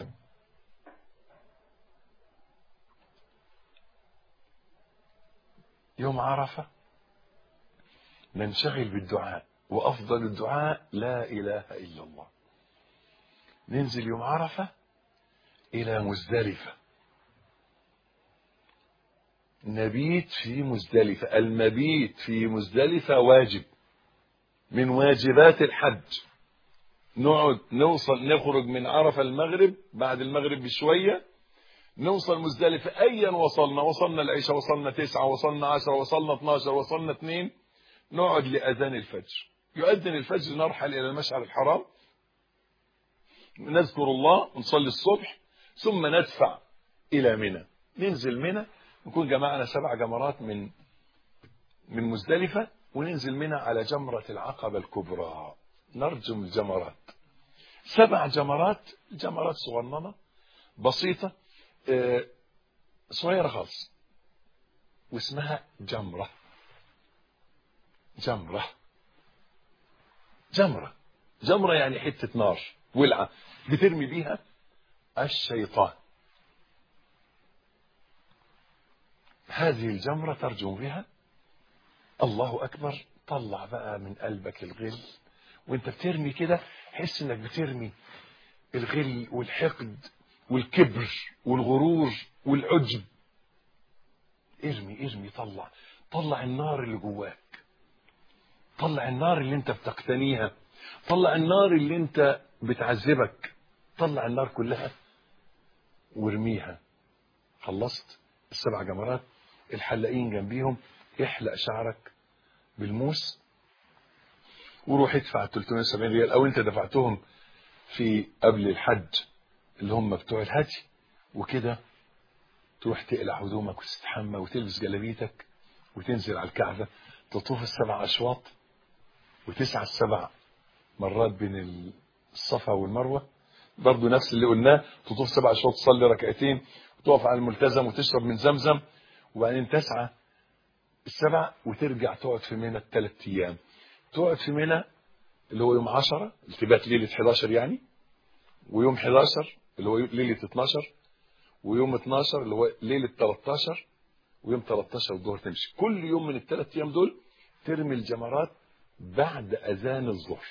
يوم عرفة ننشغل بالدعاء، وأفضل الدعاء لا إله إلا الله. ننزل يوم عرفة إلى مزدلفة، نبيت في مزدلفة. المبيت في مزدلفة واجب من واجبات الحج. نخرج من عرفة المغرب، بعد المغرب بشوية نوصل مزدلفة. أيا وصلنا العشاء، وصلنا 9، وصلنا 10، وصلنا 12، وصلنا 2، نقعد لأذان الفجر. يؤذن الفجر نرحل إلى المشعر الحرام، نذكر الله ونصلي الصبح، ثم ندفع إلى منى. ننزل منى، نكون جمعنا 7 جمرات من مزدلفة، وننزل منى على جمرة العقبة الكبرى، نرجم الجمرات. 7 جمرات، جمرات صغننة بسيطة، صغيرة خالص، واسمها جمرة. جمرة يعني حتة نار ولعة بترمي بيها الشيطان. هذه الجمرة ترجم بها. الله أكبر. طلع بقى من قلبك الغل، وانت بترمي كده حس انك بترمي الغل والحقد والكبر والغرور والعجب. ارمي، طلع النار اللي جواك، طلع النار اللي انت بتقتنيها، طلع النار اللي انت بتعذبك، طلع النار كلها وارميها. خلصت 7 جمرات، الحلاقين جنبيهم، احلق شعرك بالموس وروح ادفع 370 ريال، او انت دفعتهم في قبل الحج اللي هم بتوع الهدي، وكده تروح تقلع هدومك وتستحمى وتلبس جلابيتك وتنزل على الكعبة، تطوف 7 أشواط وتسعى 7 مرات بين الصفا والمروة، برضو نفس اللي قلناه. تطوف 7 أشواط، تصلي ركعتين، وتقف على الملتزم وتشرب من زمزم، وبعدين تسعى 7 وترجع تقعد في منى 3 أيام. تقعد في منى اللي هو يوم 10 التبات ليلة 11 يعني، ويوم 11 اللي هو ليلة 12، ويوم 12 اللي هو ليلة 13، ويوم 13 الظهر تمشي. كل يوم من ال3 أيام دول ترمي الجمرات بعد أذان الظهر.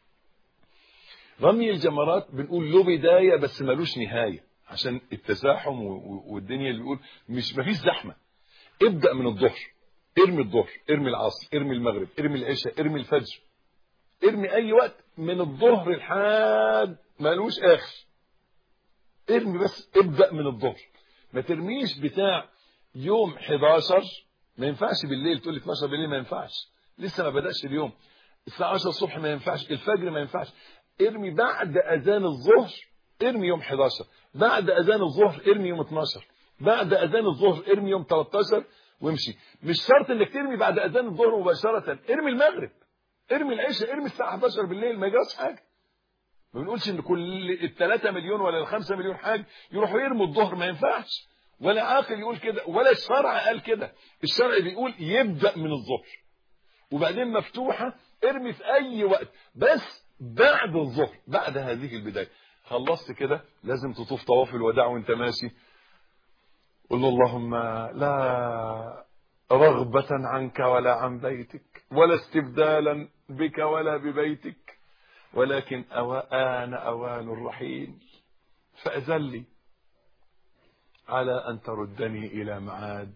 رمي الجمرات بنقول له بداية بس ملوش نهاية، عشان التزاحم والدنيا اللي بيقول مفيش زحمة. ابدأ من الظهر، ارمي الظهر، ارمي العصر، ارمي المغرب، ارمي العشاء، ارمي الفجر، ارمي اي وقت من الظهر لحد ملوش اخر. ارمي بس، ابدأ من الظهر. ما ترميش بتاع يوم 11، ما ينفعش بالليل تقول لي 12 بالليل، ما ينفعش، لسه ما بدأش اليوم. الساعة 10 الصبح ما ينفعش، الفجر ما ينفعش. ارمي بعد اذان الظهر، ارمي يوم 11، بعد اذان الظهر ارمي يوم 12، بعد اذان الظهر ارمي يوم 13، وامشي. مش شرط انك ترمي بعد اذان الظهر مباشرة، ارمي المغرب، ارمي العشاء، ارمي الساعة 11 بالليل، ما يجراش حاجة. ما بنقولش ان كل 3 مليون ولا 5 مليون حاج يروحوا يرموا الظهر، ما ينفعش، ولا عاقل يقول كده، ولا الشرع قال كده. الشرع بيقول يبدأ من الظهر، وبعدين مفتوحة ارمي في اي وقت، بس بعد الظهر، بعد هذه البداية. خلصت كده لازم تطوف طواف الوداع وانت ماشي، قل اللهم لا رغبة عنك ولا عن بيتك، ولا استبدالا بك ولا ببيتك، ولكن أوان الرحيل، فأذن لي على أن تردني إلى معاد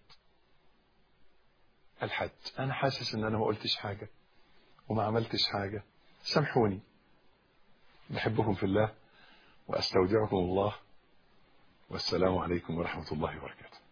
الحج. أنا حاسس أن أنا ما قلتش حاجة وما عملتش حاجة، سامحوني. بحبكم في الله وأستودعكم الله، والسلام عليكم ورحمة الله وبركاته.